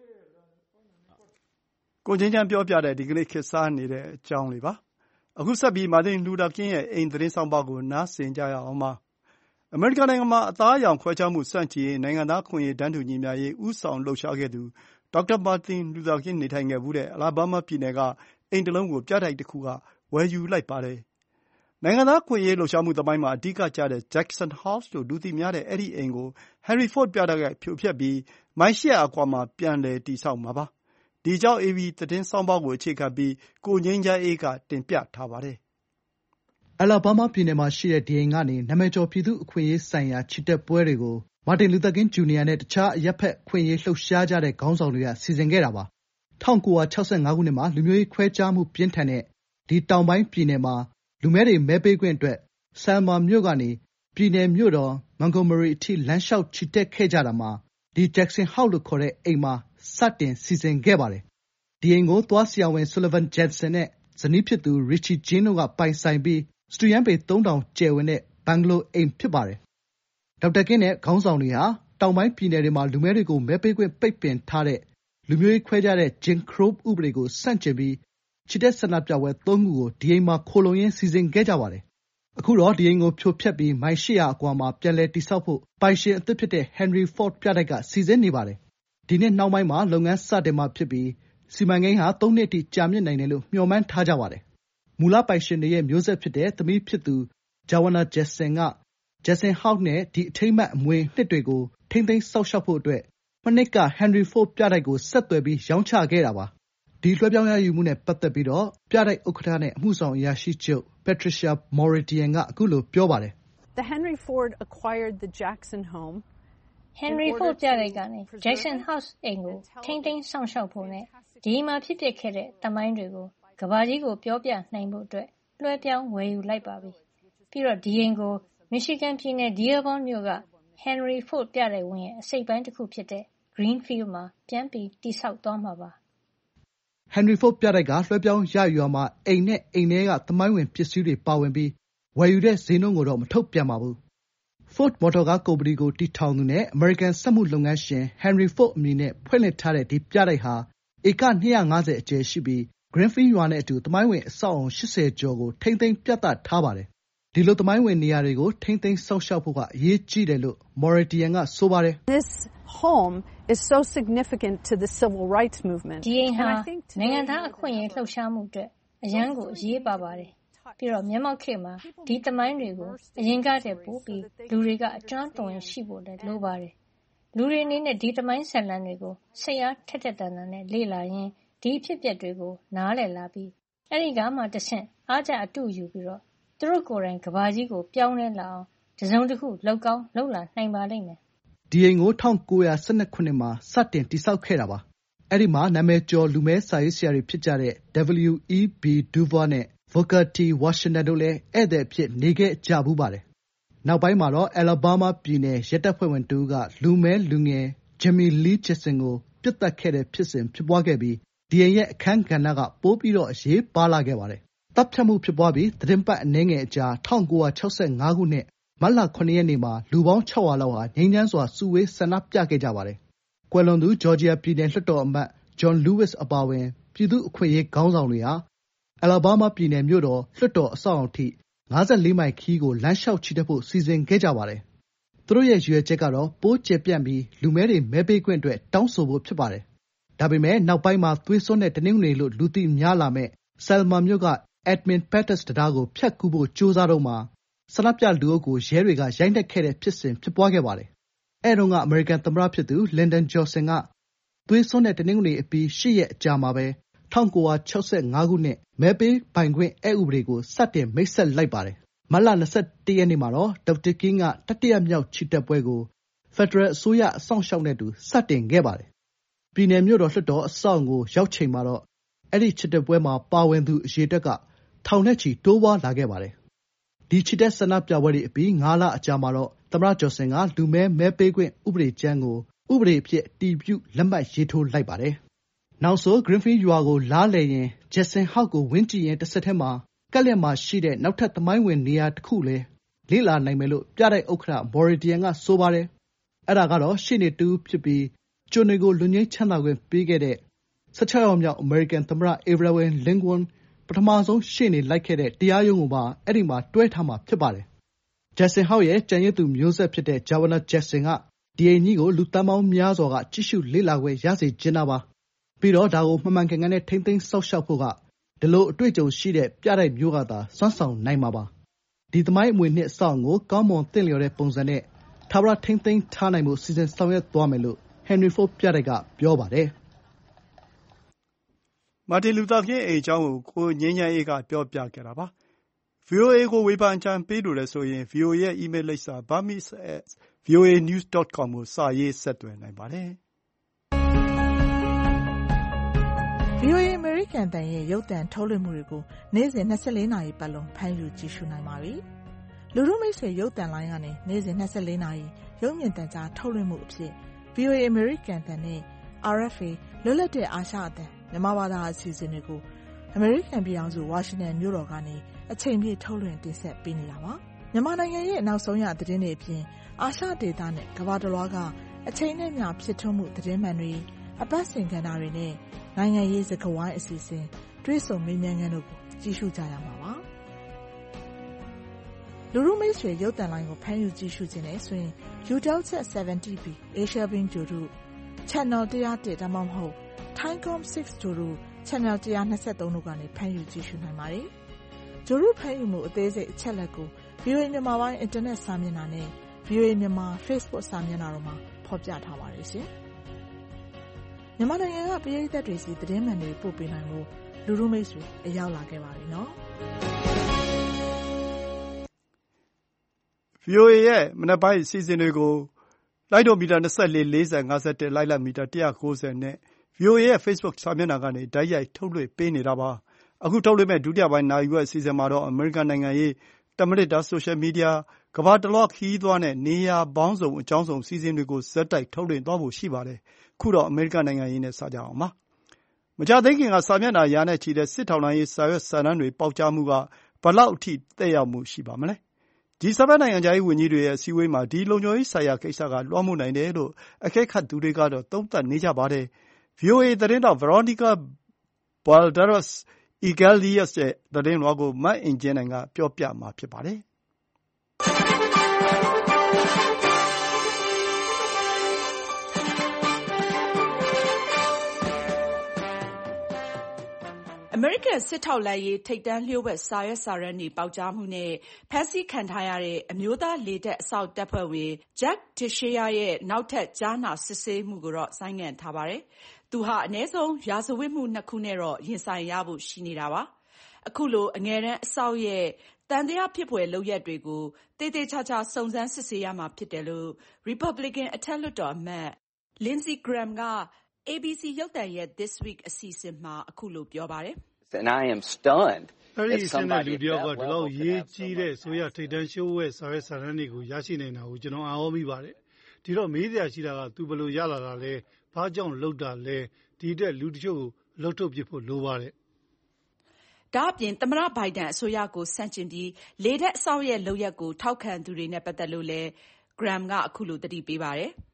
ကိုချင်းချမ်းပြောပြတဲ့ဒီကနေ့ခေတ်စားနေတဲ့အကြောင်းလေးပါအခုဆက်ပြီးမာတင်လူတာကင်းရဲ့အိမ်သတင်းဆောင်ပါကိုနားဆင်ကြရအောင်ပါအမေရိကန်နိုင်ငံမှာအသားအရောင်ခွဲခြားမှုစန့်ကျင်ရေးနိုင်ငံသားခွင့်ရေးတန်းတူညီမျှရေးဥဆောင်လှုပ်ရှားခဲ့သူဒေါက်တာမာတင်လူသာကင်းနေထိုင်ခဲ့မှုတဲ့အလာဘားမားပြည်နယ်ကအိမ်တလုံးကိုပြတိုက်တစ်ခုကဝယ်ယူလိုက်ပါတယ်နိုင်ငံသားခွင့်ရေးလှုပ်ရှားမှုသမိုင်းမှာအဓိကကျတဲ့ Jackson House လို့လူသိများတဲ့အဲ့ဒီအိမ်ကို Henry Ford ပြတိုက်ကဖြိုဖျက်ပြီးမိုင်800အကွာမှာပြန်လည်တည်ဆောက်မှာပါဒီအကြောင်း AV သတင်းဆောင်းပါးကိုအခြေခံပြီးကိုငိမ့်ချမ်းအေးကတင်ပြထားပါတယ်အလာဘားမားပြည်နယ်မှာရှိတဲ့ဒီအိမ်ကနေနာမည်ကျော်ပြည်သူ့အခွင့်အရေးဆိုင်ရာချီတက်ပွဲတွေကိုမာတင်လူသာကင်းဂျူနီယာနဲ့တခြားအရပ်ဖက်အခွင့်အရေးလှုပ်ရှားကြတဲ့ခေါင်းဆောင်တွေကစီစဉ်ခဲ့တာပါ1965ခုနှစ်မှာလူမျိုးရေးခွဲခြားမှုပြင်းထန်တဲ့ဒီတောင်ပိုင်းပြည်နယ်မှာလူမဲတွေမဲပေးခွင့်အတွက်ဆယ်မာမြို့ကနေပြည်နယ်မြို့တော်မန်ဂိုမရီအထိလမ်းလျှောက်ချီတက်ခဲ့ကြတာမှာဒီ Jackson House လို့ခေါ်တဲ့အိမ်မှာစတင်စီစဉ်ခဲ့ပါတယ်ဒီအိမ်ကိုသွားဆရာဝန် Sullivan Jensen နဲ့ဇနီးဖြစ်သူ Richie Jean တို့ကပိုင်ဆိုင်ပြီးစတုရန်းပေ 3,000 ကျယ်ဝန်းတဲ့ဘန်ဂလိုအိမ်ဖြစ်ပါတယ်ဒေါက်တာကင်းနဲ့ခေါင်းဆောင်တွေဟာတောင်ပိုင်းပြည်နယ်တွေမှာလူမဲတွေကိုမဲပေးခွင့်ပိတ်ပင်ထားတဲ့လူမျိုးရေးခွဲခြားတဲ့ Jim Crow ဥပဒေကိုဆန့်ကျင်ပြီးချီတက်ဆန္ဒပြပွဲ 3 ခုကိုဒီအိမ်မှာခိုလှုံရင်းစီစဉ်ခဲ့ကြပါတယ်အခုတော့ဒီအိမ်ကိုဖြိုဖျက်ပြီးမိုင်800အကွာမှာပြန်လည်တည်ဆောက်ဖို့ပိုင်ရှင်အသစ်ဖြစ်တဲ့ Henry Ford ပြတိုက်ကစီစဉ်နေပါတယ်ဒီနှစ်နှောင်းပိုင်းမှာလုပ်ငန်းစတင်မှာဖြစ်ပြီးစီမံကိန်းဟာ3 နှစ်အထိကြာမြင့်နိုင်တယ်လို့မျှော်မှန်းထားကြပါတယ်မူလပိုင်ရှင်တွေရဲ့မျိုးဆက်ဖြစ်တဲ့သမီးဖြစ်သူ Joanna Jackson က Jackson House နဲ့ဒီအထိမ်းအမှတ်အမွေအနှစ်တွေကိုထိန်းသိမ်းစောင့်ရှောက်ဖို့အတွက်မနှစ်က Henry Ford ပြတိုက်ကိုဆက်သွယ်ပြီးရောင်းချခဲ့တာပါဒီလွှဲပြောင်းရယူမှုနဲ့ပတ်သက်ပြီးတော့ပြတိုက်ဥက္ကဋ္ဌနဲ့အမှုဆောင်အရာရှိချုပ် Patricia Moratian ကအခုလိုပြောပါတယ်။ Henry Ford acquired the Jackson home. Henry Ford ပြတိုက်ကနေ Jackson House အိမ်ကိုထိန်းသိမ်းစောင့်ရှောက်ဖို့နဲ့ဒီမှာဖြစ်ပျက်ခဲ့တဲ့သမိုင်းတွေကိုကမ္ဘာကြီးကိုပြောပြနိုင်ဖို့အတွက်လွှဲပြောင်းဝယ်ယူလိုက်ပါပြီ။ပြီးတော့ဒီအိမ်ကို Michigan ပြည်နယ် Dearborn မြို့က Henry Ford ပြတိုက်ဝင်းရဲ့အစိတ်ပိုင်းတစ်ခုဖြစ်တဲ့ Greenfield မှာပြန်ပြီးတည်ဆောက်သွားမှာပါ။ Henry Ford ပြတိုက်ကလွှဲပြောင်းရယူရာမှာအိမ်နဲ့အိမ်ထဲကသမိုင်းဝင်ပစ္စည်းတွေပါဝင်ပြီးဝယ်ယူတဲ့ဈေးနှုန်းကိုတော့မထုတ်ပြန်ပါဘူး။ Ford မော်တော်ကားကုမ္ပဏီကိုတည်ထောင်သူနဲ့အမေရိကန်စက်မှုလုပ်ငန်းရှင် Henry Ford အမည်နဲ့ဖွင့်လှစ်ထားတဲ့ဒီပြတိုက်ဟာဧက250အကျယ်ရှိပြီး Greenfield ရွာနဲ့အတူသမိုင်းဝင်အဆောက်အအုံ80ကျော်ကိုထိန်းသိမ်းပြသထားပါတယ်။ဒီလိုသမိုင်းဝင်နေရာတွေကိုထိန်းသိမ်းစောင့်ရှောက်ဖို့ကအရေးကြီးတယ်လို့ Moratian ကဆိုပါတယ်။ This home is so significant to the civil rights movement. ဒီအိမ်ဟာနိုင်ငံသားအခွင့်အရေးလှုပ်ရှားမှုအတွက်အရန်ကိုအရေးပါပါတယ်။ပြီးတော့မျက်မှောက်ခေတ်မှာဒီသမိုင်းတွေကိုအရင်ကတည်းပို့ပြီးလူတွေကအကျွမ်းတွင်ရှိဖို့လည်းလိုပါတယ်။လူတွေအနေနဲ့ဒီသမိုင်းဆက်လမ်းတွေကိုစိတ်အားထက်ထက်သန်သန်နဲ့လေ့လာရင်းဒီဖြစ်ပျက်တွေကိုနားလည်လာပြီးအဲဒီကမှတဆင့်အားကျအတူယူပြီးတော့သူတို့ကိုယ်တိုင်ကဘာကြီးကိုပြောင်းလဲလာအောင်တစုံတစ်ခုလောက်ကောင်းလောက်လာနိုင်ပါလိမ့်မယ်။ဒီအိမ်ကို1912ခုနှစ်မှာစတင်တည်ဆောက်ခဲ့တာပါ။အဲဒီမှာနာမည်ကျော်လူမဲစာရေးဆရာတွေဖြစ်ကြတဲ့ W.E.B. Du Bois နဲ့ Booker T. Washington တို့လည်းဧည့်သည်အဖြစ်နေခဲ့ကြဘူးပါတယ်။နောက်ပိုင်းမှာတော့ Alabama ပြည်နယ်ရဲတပ်ဖွဲ့ဝင်တဦးကလူမဲလူငယ် Jimmy Lee Jackson ကိုပစ်သတ်ခဲ့တဲ့ဖြစ်စဉ်ဖြစ်ပွားခဲ့ပြီးဒီအိမ်ရဲ့အခန်းကဏ္ဍကပိုပြီးတော့အရေးပါလာခဲ့ပါတယ်။သတ်ဖြတ်မှုဖြစ်ပွားပြီးသီတင်းပတ်အနည်းငယ်အကြာ1965ခုနှစ်မတ်လ9ရက်နေ့မှာလူပေါင်း600လောက်ဟာငြိမ်းချမ်းစွာစုဝေးဆန္ဒပြခဲ့ကြပါတယ်။ကွယ်လွန်သူဂျော်ဂျီယာပြည်နယ်လွှတ်တော်အမတ် John Lewis အပါအဝင်ပြည်သူ့အခွင့်အရေးခေါင်းဆောင်တွေဟာအလာဘားမားပြည်နယ်မြို့တော်လွှတ်တော်အဆောက်အအုံထိ54မိုင်ခရီးကိုလမ်းလျှောက်ချီတက်ဖို့စီစဉ်ခဲ့ကြပါတယ်။သူတို့ရဲ့ရည်ရွယ်ချက်ကတော့ပိုးကျယ်ပြန့်ပြီးလူမဲတွေမဲပေးခွင့်အတွက်တောင်းဆိုဖို့ဖြစ်ပါတယ်။ဒါပေမဲ့နောက်ပိုင်းမှာသွေးစွန်းတဲ့တနင်္ဂနွေလို့လူသိများလာမဲ့ Selma မြို့က Edmund Pettus တံတားကိုဖြတ်ကူးဖို့ကြိုးစားတုန်းမှာဆန္ဒပြလူအုပ်ကိုရဲတွေကရိုက်နှက်ခဲ့တဲ့ဖြစ်စဉ်ဖြစ်ပွားခဲ့ပါတယ်။အဲဒီတုန်းကအမေရိကန်သမ္မတဖြစ်သူ Lyndon Johnson ကသွေးစွန်းတဲ့တနင်္ဂနွေအပြီး8ရက်အကြာမှာပဲ1965ခုနှစ်မဲပေးပိုင်ခွင့်အက်ဥပဒေကိုစတင်မိတ်ဆက်လိုက်ပါတယ်။မတ်လ21ရက်နေ့မှာတော့ Dr. King ကတတိယမြောက်ချီတက်ပွဲကိုဖက်ဒရယ်အစိုးရအစောင့်အရှောက်နဲ့အတူစတင်ခဲ့ပါတယ်။ပြည်နယ်မြို့တော်လွှတ်တော်အဆောက်အအုံကိုရောက်ချိန်မှာတော့အဲဒီချီတက်ပွဲမှာပါဝင်သူအရေအတွက်ကထောင်နဲ့ချီတိုးပွားလာခဲ့ပါတယ်။ဒီချီတက်ဆန္ဒပြပွဲတွေအပြီး5လအကြာမှာတော့သမ္မတဂျွန်ဆင်ကလူမဲပေးခွင့်ဥပဒေကြမ်းကိုဥပဒေအဖြစ်အတည်ပြုလက်မှတ်ရေးထိုးလိုက်ပါတယ်။နောက်ဆို Greenfield ရွာကိုလားလည်ရင် Jackson House ကိုဝန်းကြည့်ရင်တဆက်တည်းမှာကပ်လျက်မှာရှိတဲ့နောက်ထပ်သမိုင်းဝင်နေရာတစ်ခုလည်းလေ့လာနိုင်မယ်လို့ပြတိုက်ဥက္ကဋ္ဌ Moratian ကဆိုပါတယ်။အဲဒါကတော့ရှေ့နေတစ်ဦးဖြစ်ပြီးကျွန်တွေကိုလွတ်ငြိမ်းချမ်းသာခွင့်ပေးခဲ့တဲ့16ယောက်မြောက်အမေရိကန်သမ္မတ Abraham Lincoln ပထမဆုံးရှေ့နေလိုက်ခဲ့တဲ့တရားရုံးကိုပါအဲဒီမှာတွဲထားမှာဖြစ်ပါတယ်။ Jackson House ရဲ့ကျန်ရစ်သူမျိုးဆက်ဖြစ်တဲ့ Governor Jackson ကဒီအိမ်ကြီးကိုလူသန်းပေါင်းများစွာကကြည့်ရှုလေ့လာခွင့်ရစေချင်တာပါ။ပြီးတော့ဒါကိုမှန်မှန်ကန်ကန်နဲ့ထိန်းသိမ်းစောင့်ရှောက်ဖို့ကဒီလိုအတွေ့အကြုံရှိတဲ့ပြတိုက်မျိုးကသာစွမ်းဆောင်နိုင်မှာပါ။ဒီသမိုင်းအမွေအနှစ်အဆောက်အအုံကိုကောင်းမွန်သင့်လျော်တဲ့ပုံစံနဲ့ထာဝရထိန်းသိမ်းထားနိုင်ဖို့စီစဉ်ဆောင်ရွက်သွားမယ်လို့ Henry Ford ပြတိုက်ကပြောပါတယ်။မာတင်လူသာကင်းအိမ်အကြောင်းကိုငြိမ်းချမ်းအေးကပြောပြခဲ့တာပါ။ VOA ကိုဝေဖန်အကြံပေးလိုတယ်ဆိုရင် VOA ရဲ့အီးမေးလ်လိပ်စာ burmese@voanews.com ကိုစာရေးဆက်သွယ်နိုင်ပါတယ်။ VOA အမေရိကန်အသံရဲ့ရုပ်သံထုတ်လွှင့်မှုတွေကိုနေ့စဉ်24နာရီပတ်လုံးဖမ်းယူကြည့်ရှုနိုင်ပါပြီ။လူထုမိတ်ဆွေရုပ်သံလိုင်းကနေနေ့စဉ်24နာရီရုပ်မြင်သံကြားထုတ်လွှင့်မှုအဖြစ် VOA အမေရိကန်အသံနဲ့ RFA လွတ်လပ်တဲ့အာရှအသံမြန်မာဘာသာအစီအစဉ်တွေကိုအမေရိကန်ပြည်ထောင်စုဝါရှင်တန်မြို့တော်ကနေအချိန်ပြည့်ထုတ်လွှင့်တင်ဆက်ပေးနေတာပါ။မြန်မာနိုင်ငံရဲ့နောက်ဆုံးရသတင်းတွေအပြင်အာရှဒေသနဲ့ကမ္ဘာတစ်လွှားကအချိန်နဲ့မျှဖြစ်ထွန်းမှုသတင်းမှန်တွေအပတ်စဉ်ကဏ္ဍတွေနဲ့နိုင်ငံရေးစကားဝိုင်းအစီအစဉ်တွေ့ဆုံမေးမြန်းခန်းတို့ကိုကြည့်ရှုကြရမှာပါ။လူထုမိတ်ဆွေရုပ်သံလိုင်းကိုဖမ်းယူကြည့်ရှုခြင်းနဲ့ဆိုရင် Eutelsat 70B Asia Beam ဂြိုလ်တု Channel 101ဒါမှမဟုတ် Thaicom 6 ဂြိုလ်တု Channel 123တို့ကနေဖမ်းယူကြည့်ရှုနိုင်ပါတယ်။ဂြိုလ်တုဖမ်းယူမှုအသေးစိတ်အချက်အလက်ကို VOA မြန်မာပိုင်းအင်တာနက်စာမျက်နှာနဲ့ VOA မြန်မာ Facebook စာမျက်နှာတို့မှာဖော်ပြထားပါတယ်ရှင်။မြန်မာနိုင်ငံကပရိသတ်တွေစီသတင်းမှန်တွေပို့ပေးနိုင်ဖို့လူလူမိတ်ဆွေအရောက်လာခဲ့ပါပြီနော်။ VOA ရဲ့မနက်ပိုင်းအစီအစဉ်တွေကိုလိုက်တော်မီတာ24 40 51လိုက်လမီတာ190နဲ့ VOA ရဲ့ Facebook စာမျက်နှာကနေတိုက်ရိုက်ထုတ်လွှင့်ပေးနေတာပါ။အခုထုတ်လွှင့်မဲ့ဒုတိယပိုင်းနာရီဝက်အစီအစဉ်မှာတော့အမေရိကန်နိုင်ငံရေးတမိနစ်တာဆိုရှယ်မီဒီယာကမ္ဘာတလွှားခရီးသွားနဲ့နေရာပေါင်းစုံအကြောင်းစုံအစီအစဉ်တွေကိုဇက်တိုက်ထုတ်လွှင့်သွားဖို့ရှိပါတယ်။ခုတော့အမေရိကန်နိုင်ငံရေးနဲ့စကြအောင်ပါ။မကြာသေးခင်ကစာမျက်နှာရာနဲ့ချီတဲ့စစ်ထောက်လှမ်းရေးစာရွက်စာတမ်းတွေပေါက်ကြားမှုကဘယ်လောက်အထိသက်ရောက်မှုရှိပါမလဲ။ G7 နိုင်ငံခြားရေးဝန်ကြီးတွေရဲ့အစည်းအဝေးမှာဒီလုံခြုံရေးဆိုင်ရာကိစ္စကလွှမ်းမိုးနိုင်တယ်လို့အကဲခတ်သူတွေကတော့သုံးသပ်နေကြပါတယ်။ VOA သတင်းထောက် Veronica Balderas Iglesias ရဲ့သတင်းလွှာကိုမအင်ကြင်းနိုင်ကပြောပြမှာဖြစ်ပါတယ်။အမေရိကန်စစ်ထောက်လှမ်းရေးထိပ်တန်းလျှို့ဝှက်စာရွက်စာတမ်းတွေပေါက်ကြားမှုနဲ့ဖမ်းဆီးခံထားရတဲ့အမျိုးသားလေတပ်အစောင့်တပ်ဖွဲ့ဝင် Jack Teixeira ရဲ့နောက်ထပ်ကြားနာစစ်ဆေးမှုကိုတော့ဆိုင်းငံ့ထားပါတယ်။သူဟာအနည်းဆုံးရာဇဝတ်မှု 2 ခုနဲ့တော့ရင်ဆိုင်ရဖို့ရှိနေတာပါ။အခုလိုအငယ်တန်းအစောင့်ရဲ့သံသယဖြစ်ဖွယ်လုပ်ရပ်တွေကိုသေသေချာချာစုံစမ်းစစ်ဆေးရမှာဖြစ်တယ်လို့ Republican အထက်လွှတ်တော်အမတ် Lindsey Graham က ABC ရုပ်သံရဲ့ This Week အစီအစဉ်မှာအခုလိုပြောပါတယ်။ And I am stunned. အဲ့ဒီအဆင့်နဲ့လူတယောက်ကဒီလောက်ရေးကြီးတဲ့အစိုးရထိပ်တန်းလျှို့ဝှက်စာရွက်စာတမ်းတွေကိုရရှိနိုင်တာကိုကျွန်တော်အံ့ဩမိပါတယ်။ဒီတော့မေးစရာရှိတာကသူဘယ်လိုရလာတာလဲ။ဘာကြောင့်လုပ်တာလဲ။ဒီအတွက်လူတချို့ကိုအလုပ်ထုတ်ပစ်ဖို့လိုပါတယ်။ဒါ့အပြင်သမ္မတဘိုင်ဒန်အစိုးရကိုဆန့်ကျင်ပြီးလေတပ်အစောင့်ရဲ့လုပ်ရပ်ကိုထောက်ခံသူတွေနဲ့ပတ်သက်လို့လည်း Graham ကအခုလိုသတိပေးပါတယ်။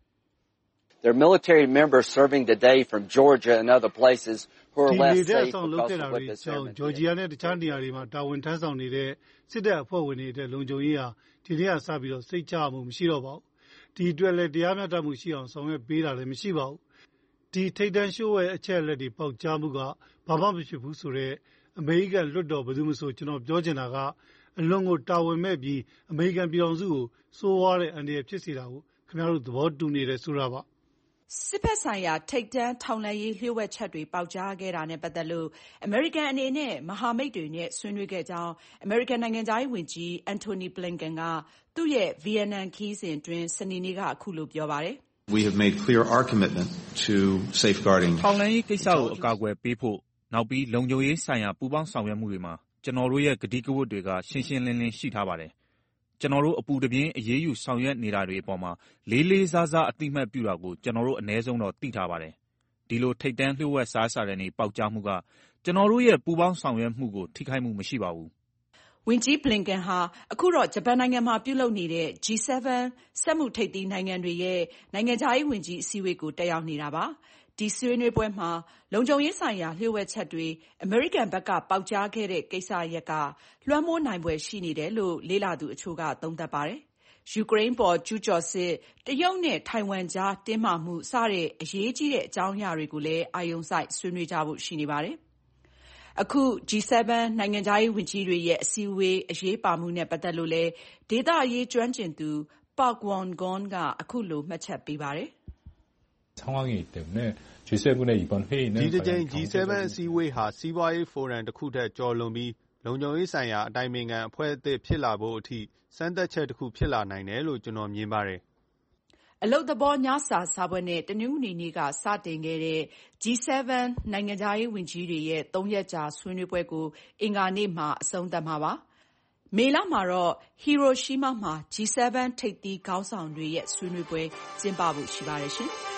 There are military members serving today from Georgia and other places who are less safe because of what this happened. Georgia နဲ့တခြားနေရာတွေမှာတာဝန်ထမ်းဆောင်နေတဲ့စစ်တပ်အဖွဲ့ဝင်တွေအတွက်လုံခြုံရေးဟာဒီနေ့ကစပြီးတော့စိတ်ချမှုမရှိတော့ပါဘူး။ဒီအတွက်လည်းတရားမျှတမှုရှိအောင်ဆောင်ရွက်ပေးတာလည်းမရှိပါဘူး။ဒီထိပ်တန်းလျှို့ဝှက်အချက်အလက်တွေပေါက်ကြားမှုကဘာမှမဖြစ်ဘူးဆိုတော့အမေရိကန်လွှတ်တော်ဘယ်သူမှဆိုကျွန်တော်ပြောချင်တာကအလွန်ကိုတာဝန်မဲ့ပြီးအမေရိကန်ပြည်ထောင်စုကိုစိုးဝါးတဲ့အန္တရာယ်ဖြစ်စေတာကိုခင်ဗျားတို့သဘောတူနေတယ်ဆိုတာပါစစ်ဘက်ဆိုင်ရာထိပ်တန်းထောက်လှမ်းရေးလျှို့ဝှက်ချက်တွေပေါက်ကြားခဲ့တာနဲ့ပတ်သက်လို့အမေရိကန်အနေနဲ့မဟာမိတ်တွေနဲ့ဆွေးနွေးခဲ့ကြောင်းအမေရိကန်နိုင်ငံခြားရေးဝန်ကြီး Antony Blinken ကသူ့ရဲ့ဗီယက်နမ်ခရီးစဉ်အတွင်းစနေနေ့ကအခုလိုပြောပါတယ်။ We have made clear our commitment to safeguarding ထောက်လှမ်းရေးကိစ္စကိုအကာအကွယ်ပေးဖို့နောက်ပြီးလုံခြုံရေးဆိုင်ရာပူးပေါင်းဆောင်ရွက်မှုတွေမှာကျွန်တော်တို့ရဲ့ကတိကဝတ်တွေကရှင်းရှင်းလင်းလင်းရှိထားပါတယ်။ကျွန်တော်တို့အပူတပြင်းအရေးယူဆောင်ရွက်နေတာတွေအပေါ်မှာလေးလေးစားစားအတိအမှတ်ပြုတာကိုကျွန်တော်တို့အနည်းဆုံးတော့သိထားပါတယ်။ဒီလိုထိပ်တန်းလျှို့ဝှက်စာစာတမ်းတွေပေါက်ကြားမှုကကျွန်တော်တို့ရဲ့ပူးပေါင်းဆောင်ရွက်မှုကိုထိခိုက်မှုမရှိပါဘူး။ဝန်ကြီး Blinken ဟာအခုတော့ဂျပန်နိုင်ငံမှာပြုလုပ်နေတဲ့ G7 စက်မှုထိပ်သီးနိုင်ငံတွေရဲ့နိုင်ငံခြားရေးဝန်ကြီးအစည်းအဝေးကိုတက်ရောက်နေတာပါ။ဒီဆွေးနွေးပွဲမှာလုံခြုံရေးဆိုင်ရာလျှို့ဝှက်ချက်တွေအမေရိကန်ဘက်ကပေါက်ကြားခဲ့တဲ့ကိစ္စရပ်ကလွှမ်းမိုးနိုင်ဖွယ်ရှိနေတယ်လို့လေ့လာသူအချို့ကသုံးသပ်ပါတယ်။ယူကရိန်းပေါ်ကျူးကျော်စစ်တရုတ်နဲ့ထိုင်ဝမ်ကြားတင်းမာမှုစတဲ့အရေးကြီးတဲ့အကြောင်းအရာတွေကိုလည်းအာရုံစိုက်ဆွေးနွေးကြဖို့ရှိနေပါတယ်။အခု G7 နိုင်ငံခြားရေးဝန်ကြီးတွေရဲ့အစည်းအဝေးအရေးပါမှုနဲ့ပတ်သက်လို့လည်းဒေသအရေးကျွမ်းကျင်သူ Park Won-gon ကအခုလိုမှတ်ချက်ပေးပါတယ်။ 상황이기 때문에 G7의 이번 회의는 ဒီတစ်ကြိမ် G7 အစည်းအဝေးဟာစီးပွားရေးဖိုရမ်တစ်ခုထက်ကျော်လွန်ပြီးလုံခြုံရေးဆိုင်ရာအတိုင်ပင်ခံအဖွဲ့အသစ်ဖြစ်လာဖို့အထိစမ်းသပ်ချက်တစ်ခုဖြစ်လာနိုင်တယ်လို့ကျွန်တော်မြင်ပါတယ်။အလုပ်သဘောညစာစားပွဲနဲ့တနင်္ဂနွေနေ့ကစတင်ခဲ့တဲ့ G7 နိုင်ငံခြားရေးဝန်ကြီးတွေရဲ့3ရက်ကြာဆွေးနွေးပွဲကိုအင်္ဂါနေ့မှာအဆုံးသတ်မှာပါ။မေလမှာတော့ဟီရိုရှီးမားမှာ G7 ထိပ်သီးခေါင်းဆောင်တွေရဲ့ဆွေးနွေးပွဲကျင်းပဖို့ရှိပါတယ်ရှင်။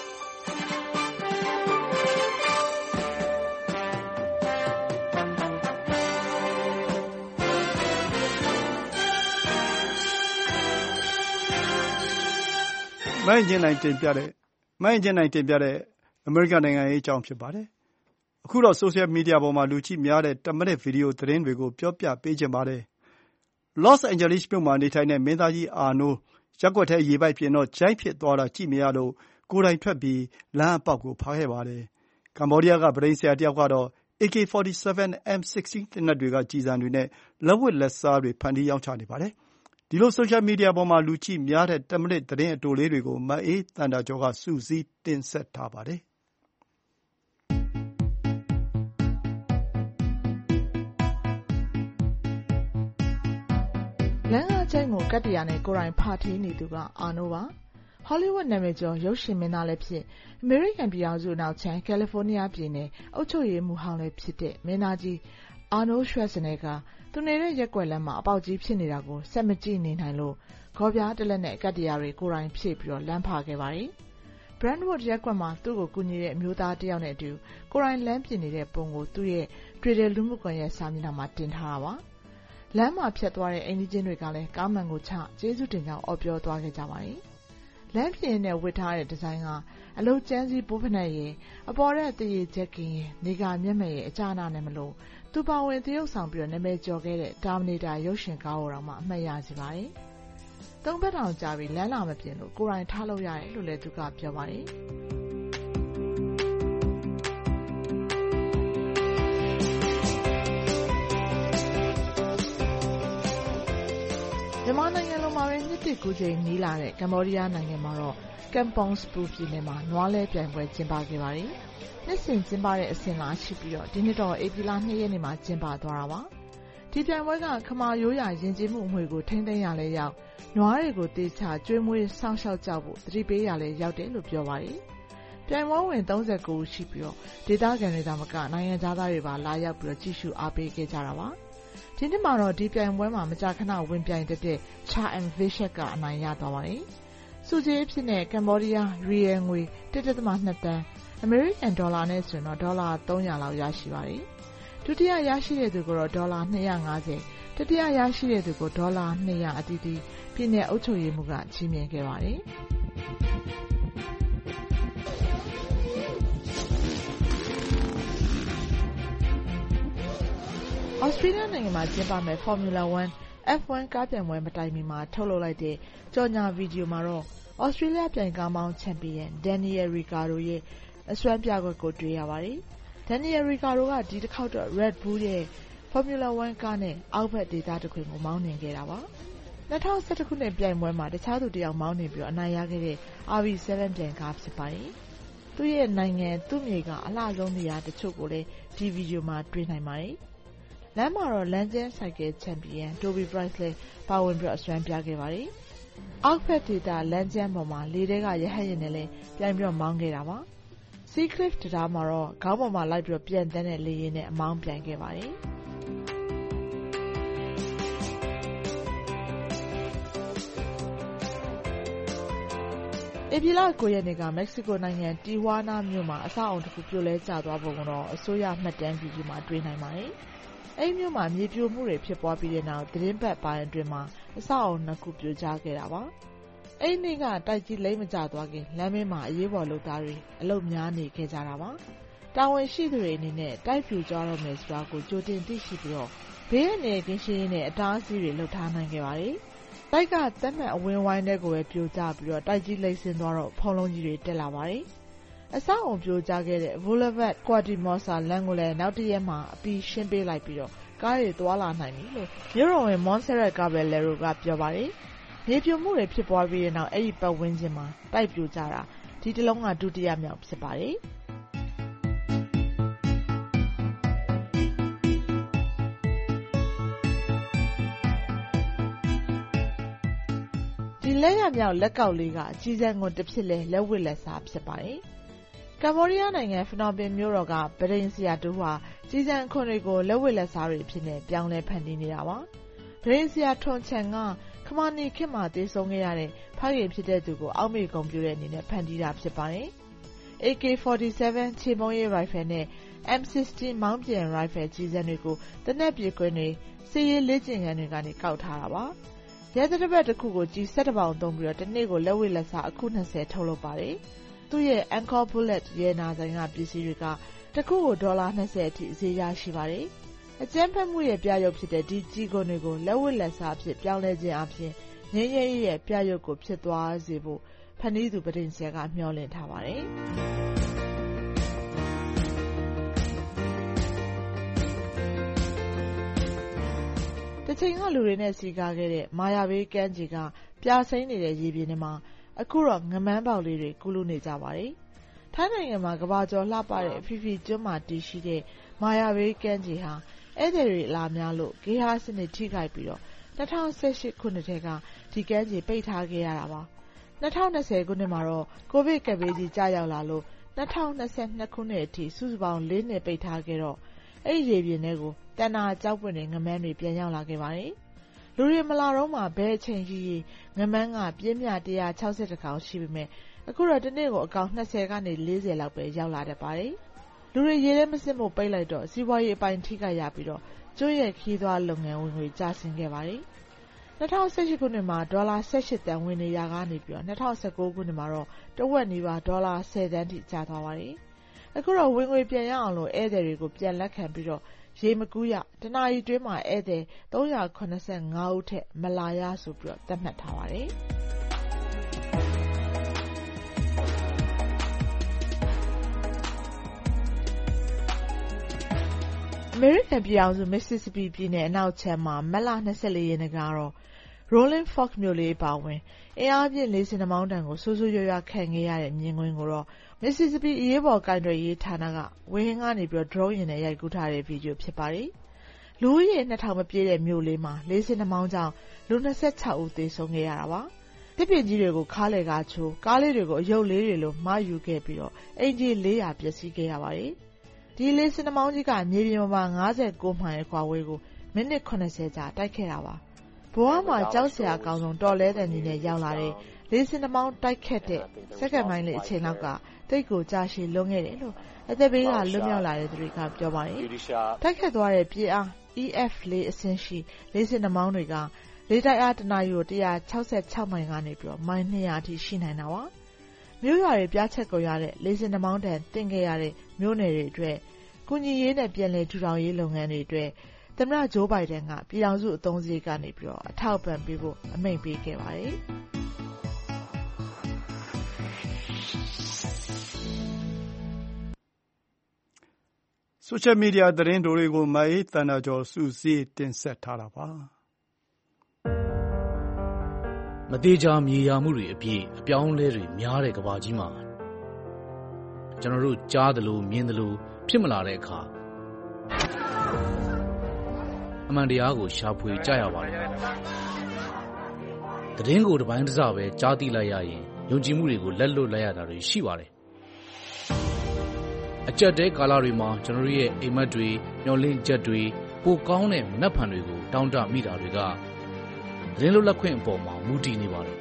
မအင်ကြင်းနိုင်တင်ပြတဲ့အမေရိကန်နိုင်ငံရေးအကြောင်းဖြစ်ပါတယ်။အခုတော့ဆိုရှယ်မီဒီယာပေါ်မှာလူကြည့်များတဲ့10မိနစ်ဗီဒီယိုသတင်းတွေကိုပြောပြပေးချင်ပါတယ်။ Los Angeles မြို့မှာနေထိုင်တဲ့မင်းသားကြီးအာနိုးရပ်ကွက်ထဲရေပိုက်ပြင်တော့ဂျိုက်ဖြစ်သွားတာကြည့်မရလို့ကိုယ်တိုင်ထွက်ပြီးလမ်းအပေါက်ကိုဖားခဲ့ပါတယ်။ကမ္ဘောဒီးယားကပရိန်ဆရာတယောက်ကတော့ AK-47 M16 သေနတ်တွေကကျည်ဆံတွေနဲ့လက်ဝတ်လက်စားတွေဖန်တီးရောင်းချနေပါတယ်။ဒီလိုဆိုရှယ်မီဒီယာပေါ်မှာလူကြည့်များတဲ့10မိနစ်သတင်းအတိုလေးတွေကိုမအေးသန္တာကျော်ကစုစည်းတင်ဆက်ထားပါတယ်။လမ်းကကျင်းကိုကတ်တရာနဲ့ကိုယ်တိုင်ဖာထီးနေသူကအာနိုပါဟောလိဝုဒ်နာမည်ကျော်ရုပ်ရှင်မင်းသားလည်းဖြစ်အမေရိကန်ပြည်ထောင်စုအနောက်ခြမ်းကယ်လီဖိုးနီးယားပြည်နယ်အုပ်ချုပ်ရေးမှူးဟောင်းလည်းဖြစ်တဲ့မင်းသားကြီးအာနိုးရှ်ဝက်ဆင်နဂါသူနေတဲ့ရက်ကွက်လမ်းမှာအပေါက်ကြီးဖြစ်နေတာကိုဆက်မကြည့်နေနိုင်လို့ခေါ်ပြားတလက်နဲ့ကတ်တရာတွေကိုယ်တိုင်ဖြည့်ပြီးလမ်းဖာခဲ့ပါတယ်။ Brentwood ရက်ကွက်မှာသူ့ကိုကူညီတဲ့အမျိုးသားတစ်ယောက်နဲ့အတူကိုယ်တိုင်လမ်းပြင်နေတဲ့ပုံကိုသူ့ရဲ့ Twitter လူမှုကွန်ရက်စာမျက်နှာမှာတင်ထားတာပါ။လမ်းမှာဖြတ်သွားတဲ့အိမ်ကြီးချင်းတွေကလည်းကားမှန်ကိုချကျေးဇူးတင်ကြောင်းအော်ပြောသွားခဲ့ကြပါတယ်။လမ်းပြင်နဲ့ဝတ်ထားတဲ့ဒီဇိုင်းကအလုတ်ကျန်းစီပိုးဖက်နဲ့ရဲ့အပေါ်တဲ့တရေချက်ကင်းရဲ့နေကမျက်မှန်ရဲ့အကြနာနဲ့မလို့သူပါဝင်သရုပ်ဆောင်ပြီးနာမည်ကျော်ခဲ့တဲ့ Terminator ရုပ်ရှင်ကားကိုတော့မှအမှတ်ရစီပါတယ်။သုံးဘက်တောင်ကြာပြီးလမ်းလာမပြင်လို့ကိုယ်တိုင်ထားလို့ရတယ်လို့လည်းသူကပြောပါတယ်။မြန်မာနိုင်ငံလုံးမှာနှစ်တစ်9ချိန်နီးလာတဲ့ကမ္ဘောဒီးယားနိုင်ငံမှာတော့ Kampong Speu ပြည်နယ်မှာနွားလဲပြိုင်ပွဲကျင်းပခဲ့ပါတယ်။နှစ်စဉ်ကျင်းပတဲ့အစဉ်လာရှိပြီးဒီနှစ်တော့ဧပြီလ2ရက်နေ့မှာကျင်းပသွားတာပါ။ဒီပြိုင်ပွဲကခမာရိုးရာယဉ်ကျေးမှုအမွေကိုထိန်းသိမ်းရလဲရောက်နွားတွေကိုတေချာကျွေးမွေးစောင့်ရှောက်ကြဖို့သတိပေးရလဲရောက်တယ်လို့ပြောပါတယ်။ပြိုင်ပွဲဝင်39ဦးရှိပြီးဒေသခံတွေသာမကနိုင်ငံသားတွေပါလာရောက်ပြီးကြည့်ရှုအားပေးခဲ့ကြတာပါ။ဒီနှစ်မှာတော့ဒီပြိုင်ပွဲမှာမကြာခဏဝင်ပြိုင်တဲ့ Cha Am Vishak ကအနိုင်ရသွားပါတယ်။စုကြေးအဖြစ်နဲ့ကမ္ဘောဒီးယားရီယယ်ငွေ 1.2 တန်းအမေရိကန်ဒေါ်လာနဲ့ဆိုရင်တော့ဒေါ်လာ300လောက်ရရှိပါတယ်။ဒုတိယရရှိတဲ့သူကတော့ဒေါ်လာ250တတိယရရှိတဲ့သူကိုဒေါ်လာ200အသီးသီးပြည်내အုပ်ချုပ်ရေးမှူးကချီးမြှင့်ခဲ့ပါတယ်။ဩစတြေးလျနိုင်ငံမှာကျင်းပမယ့် Formula 1 F1 ကားပြိုင်ပွဲမတိုင်မီမှာထုတ်လုပ်လိုက်တဲ့ကြော်ညာဗီဒီယိုမှာတော့ဩစတြေးလျပြိုင်ကားမောင်းချန်ပီယံ Daniel Ricciardo ရဲ့အစွမ်းပြကွက်ကိုတွေ့ရပါတယ်။ Daniel Ricciardo ကဒီတစ်ခေါက်တော့ Red Bull ရဲ့ Formula 1 ကားနဲ့အောက်ဘက်ဒေသတစ်ခွင်ကိုမောင်းနှင်ခဲ့တာပါ။2011ခုနှစ်ပြိုင်ပွဲမှာတခြားသူတစ်ယောက်မောင်းနှင်ပြီးအနိုင်ရခဲ့တဲ့ RB7 ပြိုင်ကားဖြစ်ပါတယ်။သူ့ရဲ့နိုင်ငံသူ့မြေကအလှဆုံးနေရာတချို့ကိုလည်းဒီဗီဒီယိုမှာတွေ့နိုင်ပါတယ်။လမ်းမှာတော့လမ်းကျန်းဆိုင်ကယ်ချန်ပီယံ Toby Price လည်းပါဝင်ပြီးအစွမ်းပြခဲ့ပါတယ်။အောက်ဘက်ဒေသလမ်းကျန်းပေါ်မှာလေထဲကရဟတ်ယာဉ်နဲ့လည်းပြိုင်ပြီးမောင်းခဲ့တာပါ။ Seacliff တံတားမှာတော့ခေါင်းပေါ်မှာလိုက်ပြီးပြန်တန်းတဲ့လေယာဉ်နဲ့အမောင်းပြိုင်ခဲ့ပါတယ်။ဧပြီလ9ရက်နေ့ကမက္ကဆီကိုနိုင်ငံတီဟွာနာမြို့မှာအဆောက်အုံတစ်ခုပြိုလဲကျသွားပုံကတော့အစိုးရမှတ်တမ်းဗီဒီယိုမှာတွေ့နိုင်ပါတယ်။အဲဒီမြို့မှာမြေပြိုမှုတွေဖြစ်ပွားပြီးတဲ့နောက်သတင်းပတ်ပိုင်းအတွင်းမှာအဆောက်အုံ2ခုပြိုကျခဲ့တာပါ။အဲဒီနေ့ကတိုက်ကြီးလိမ့်မကျသွားခင်လမ်းဘေးမှာအရေးပေါ်လုပ်သားတွေအလုပ်များနေခဲ့ကြတာပါ။တာဝန်ရှိသူတွေအနေနဲ့တိုက်ပြိုကျတော့မယ်ဆိုတာကိုကြိုတင်သိရှိပြီးဘေးအန္တရာယ်ကင်းရှင်းရေးနဲ့အတားအဆီးတွေလုပ်ထားနိုင်ခဲ့ပါတယ်။တိုက်ကသက်မှတ်အဝင်းဝိုင်းတဲ့ကိုပဲပြိုကျပြီးတိုက်ကြီးလိမ့်ဆင်းသွားတော့ဖုံးလုံးကြီးတွေတက်လာပါတယ်။အဆောက်အုံပြိုကျခဲ့တဲ့ Boulevard Quadrimosa လမ်းကိုလည်းနောက်တစ်ရက်မှာအပြီးရှင်းပေးလိုက်ပြီးကားတွေသွားလာနိုင်ပြီလို့မြို့တော်ဝန် Montserrat Caballero ကပြောပါတယ်။မြေပြိုမှုတွေဖြစ်ပွားပြီးတဲ့နောက်အဲ့ဒီပတ်ဝန်းကျင်မှာတိုက်ပြိုကျတာဒီတစ်လုံးကဒုတိယမြောက်ဖြစ်ပါတယ်။လက်ရမြောက်လက်ကောက်လေးကအကြီးစံကိုတစ်ဖြစ်လဲလက်ဝစ်လက်စားဖြစ်ပါတယ်။ကမ္ဘောဒီးယားနိုင်ငံဖနွမ်ပင်မြို့တော်ကဗဒိန်ဆရာတို့ဟာကြီးစံခွန်တွေကိုလက်ဝစ်လက်စားတွေဖြစ်နေပြောင်းလဲဖန်တီးနေတာပါ။ဗဒိန်ဆရာထွန်ချန်ကခမာနီခေတ်မှာတည်ဆုံခဲ့ရတဲ့ဖခင်ဖြစ်တဲ့သူကိုအောက်မေ့ဂုဏ်ပြုတဲ့အနေနဲ့ဖန်တီးတာဖြစ်ပါတယ်။ AK-47 ခြေမုံရေးရိုင်ဖယ်နဲ့ M16 မောင်းပြန်ရိုင်ဖယ်ကြီးစံတွေကိုတနက်ပြေကွင်းတွေစစ်ရေးလေ့ကျင့်ခန်းတွေကနေကောက်ထားတာပါ။ရဲတစ်ပတ်တစ်ခုကိုကြီး17ပေါင်သုံးပြီးတစ်နေ့ကိုလက်ဝိလက်စားအခု20ထုတ်လုပ်ပါတယ်။သူ့ရဲ့ Angkor Bullet ရဲနာဆိုင်ကပစ္စည်းတွေကတစ်ခုကိုဒေါ်လာ20အထိဈေးရရှိပါတယ်။အကျန်းဖက်မှုရဲ့ပြရုပ်ဖြစ်တဲ့ဒီကြီးကွန်းတွေကိုလက်ဝိလက်စားအဖြစ်ပြောင်းလဲခြင်းအပြင်ငြိမ်းချမ်းရေးရဲ့ပြရုပ်ကိုဖြစ်သွားစေဖို့ဖန်တီးသူပဒိန်ဆရာကမျှော်လင့်ထားပါတယ်။တချိန်ကလူတွေနဲ့စီကားခဲ့တဲ့မာယာဘေးကမ်းခြေကပြာစိမ့်နေတဲ့ရေပြင်ထဲမှာအခုတော့ငမန်းပေါက်လေးတွေကူးလူနေကြပါတယ်။ထိုင်းနိုင်ငံမှာကဘာကျော်လှပတဲ့ဖီဖီကျွန်းမှာတည်ရှိတဲ့မာယာဘေးကမ်းခြေဟာဧည့်သည်တွေအလာများလို့ဂေဟာစနစ်ထိခိုက်ပြီး 2018 ခုနှစ်ထဲကဒီကမ်းခြေပိတ်ထားခဲ့ရတာပါ2020ခုနှစ်မှာတော့ကိုဗစ်ကပ်ဘေးကြီးကြာရောက်လာလို့2022ခုနှစ်အထိစုစုပေါင်း4နှစ်ပိတ်ထားခဲ့တော့အဲ့ဒီရေပြင်တွေကိုတဏ္ဍာကြောက်ပွင့်တွေငမန်းတွေပြန်ရောက်လာခဲ့ပါတယ်လူတွေမလာတော့မှဘယ်အချိန်ကြီးငမန်းကပြင်းပြ160ကောင်ရှိပေမဲ့အခုတော့တစ်နေ့ကိုအကောင်20ကနေ40လောက်ပဲရောက်လာတတ်ပါတယ်လူတွေရေထဲမစစ်ဖို့ပိတ်လိုက်တော့စီးပွားရေးအပိုင်းထိခိုက်ရပြီးတော့ကျွန်းရဲ့ခီးသွားလုပ်ငန်းဝင်ငွေကျဆင်းခဲ့ပါတယ်2018ခုနှစ်မှာဒေါ်လာ18တန်ဝင်နေရကနေပြီးတော့2019ခုနှစ်မှာတော့တဝက်နီးပါးဒေါ်လာ10တန်းထိကျသွားပါတယ်အခုတော့ဝင်ငွေပြန်ရအောင်လို့ဧည့်သည်တွေကိုပြန်လက်ခံပြီးတော့ရေမကူးရတနာရီတွင်းမှာဧည့်သည်385ဦးထက်မလာရဆိုပြီးတော့သတ်မှတ်ထားပါတယ်အမေရိကန်ပြည်ထောင်စုမစ်ဆီစပီပြည်နယ်အနောက်ခြမ်းမှာမတ်လ24ရက်နေ့ကတော့ Rolling Fork မြို့လေးပါဝင်အင်အားပြင်းလေဆင်နှာမောင်းတံကိုဆိုးဆိုးရွားရွားခံခဲ့ရတဲ့မြင်ကွင်းကိုတော့မစ်ဆီစပီအရေးပေါ်ကိုင်တွယ်ရေးဌာနကဝင်းကနေပြီးတော့ drone ယာဉ်နဲ့ရိုက်ကူးထားတဲ့ဗီဒီယိုဖြစ်ပါတယ်။လူဦးရေ 2000 မပြည့်တဲ့မြို့လေးမှာလေဆင်နှာမောင်းကြောင့်လူ26ဦးသေဆုံးခဲ့ရတာပါ။တစ်ပင်ကြီးတွေကိုခါးလေကားချိုးကားလေးတွေကိုအယုတ်လေးတွေလိုမှားယူခဲ့ပြီးတော့အင်ဂျီ400ပျက်စီးခဲ့ရပါတယ်။ဒီလေဆင်နှာမောင်းကြီးကမြေပြင်ပေါ်မှာ59မိုင်အကွာဝေးကိုမိနစ်80ကြာတိုက်ခဲ့တာပါဘဝမှာကြောက်စရာအကောင်းဆုံးတော်လဲတဲ့ညီနဲ့ရောက်လာတဲ့လေဆင်နှာမောင်းတိုက်ခတ်တဲ့စက္ကန့်ပိုင်းလေးအချိန်လောက်ကတိတ်ကိုကြာရှည်လွန်ခဲ့တယ်လို့အသက်ဘေးကလွတ်မြောက်လာတဲ့သူတွေကပြောပါတယ်တိုက်ခတ်သွားတဲ့ပြေးအား EF4 အဆင့်ရှိလေဆင်နှာမောင်းတွေကလေတိုက်အားတနာရီကို166မိုင်ကနေပြီးတော့မိုင်200အထိရှိနိုင်တာပါမြို့ရွာတွေပြားချက်ကုန်ရတဲ့လေဆင်နှာမောင်းတန်တင်ခဲ့ရတဲ့မြို့နယ်တွေအတွက်ကုညီရေးနဲ့ပြည်လည်ထူထောင်ရေးလုပ်ငန်းတွေအတွက်သမ္မတဂျိုးဘိုင်ဒန်ကပြည်ထောင်စုအသုံးစရိတ်ကနေပြီးတော့အထောက်အပံ့ပေးဖို့အမိန့်ပေးခဲ့ပါတယ်။ဆိုရှယ်မီဒီယာသတင်းတိုတွေကိုမအေးသန္တာကျော်စုစည်းတင်ဆက်ထားတာပါ။မသေးချာမြေယာမှုတွေအပြည့်အပြောင်းအလဲတွေများတဲ့ကမ္ဘာကြီးမှာကျွန်တော်တို့ကြားသလိုမြင်သလိုဖြစ်မလာတဲ့အခါအမှန်တရားကိုရှာဖွေကြရပါတယ်။သတင်းကိုတစ်ပိုင်းတစ်စပဲကြားသိလိုက်ရရင်ယုံကြည်မှုတွေကိုလက်လွတ်လိုက်ရတာတွေရှိပါတယ်။အကြက်တဲကာလတွေမှာကျွန်တော်တို့ရဲ့အိမ်မက်တွေမျောလင့်ချက်တွေပိုကောင်းတဲ့မနှက်ဖန်တွေကိုတောင်းတမိတာတွေကသတင်းလွတ်လပ်ခွင့်အပေါ်မှာမူတည်နေပါတယ်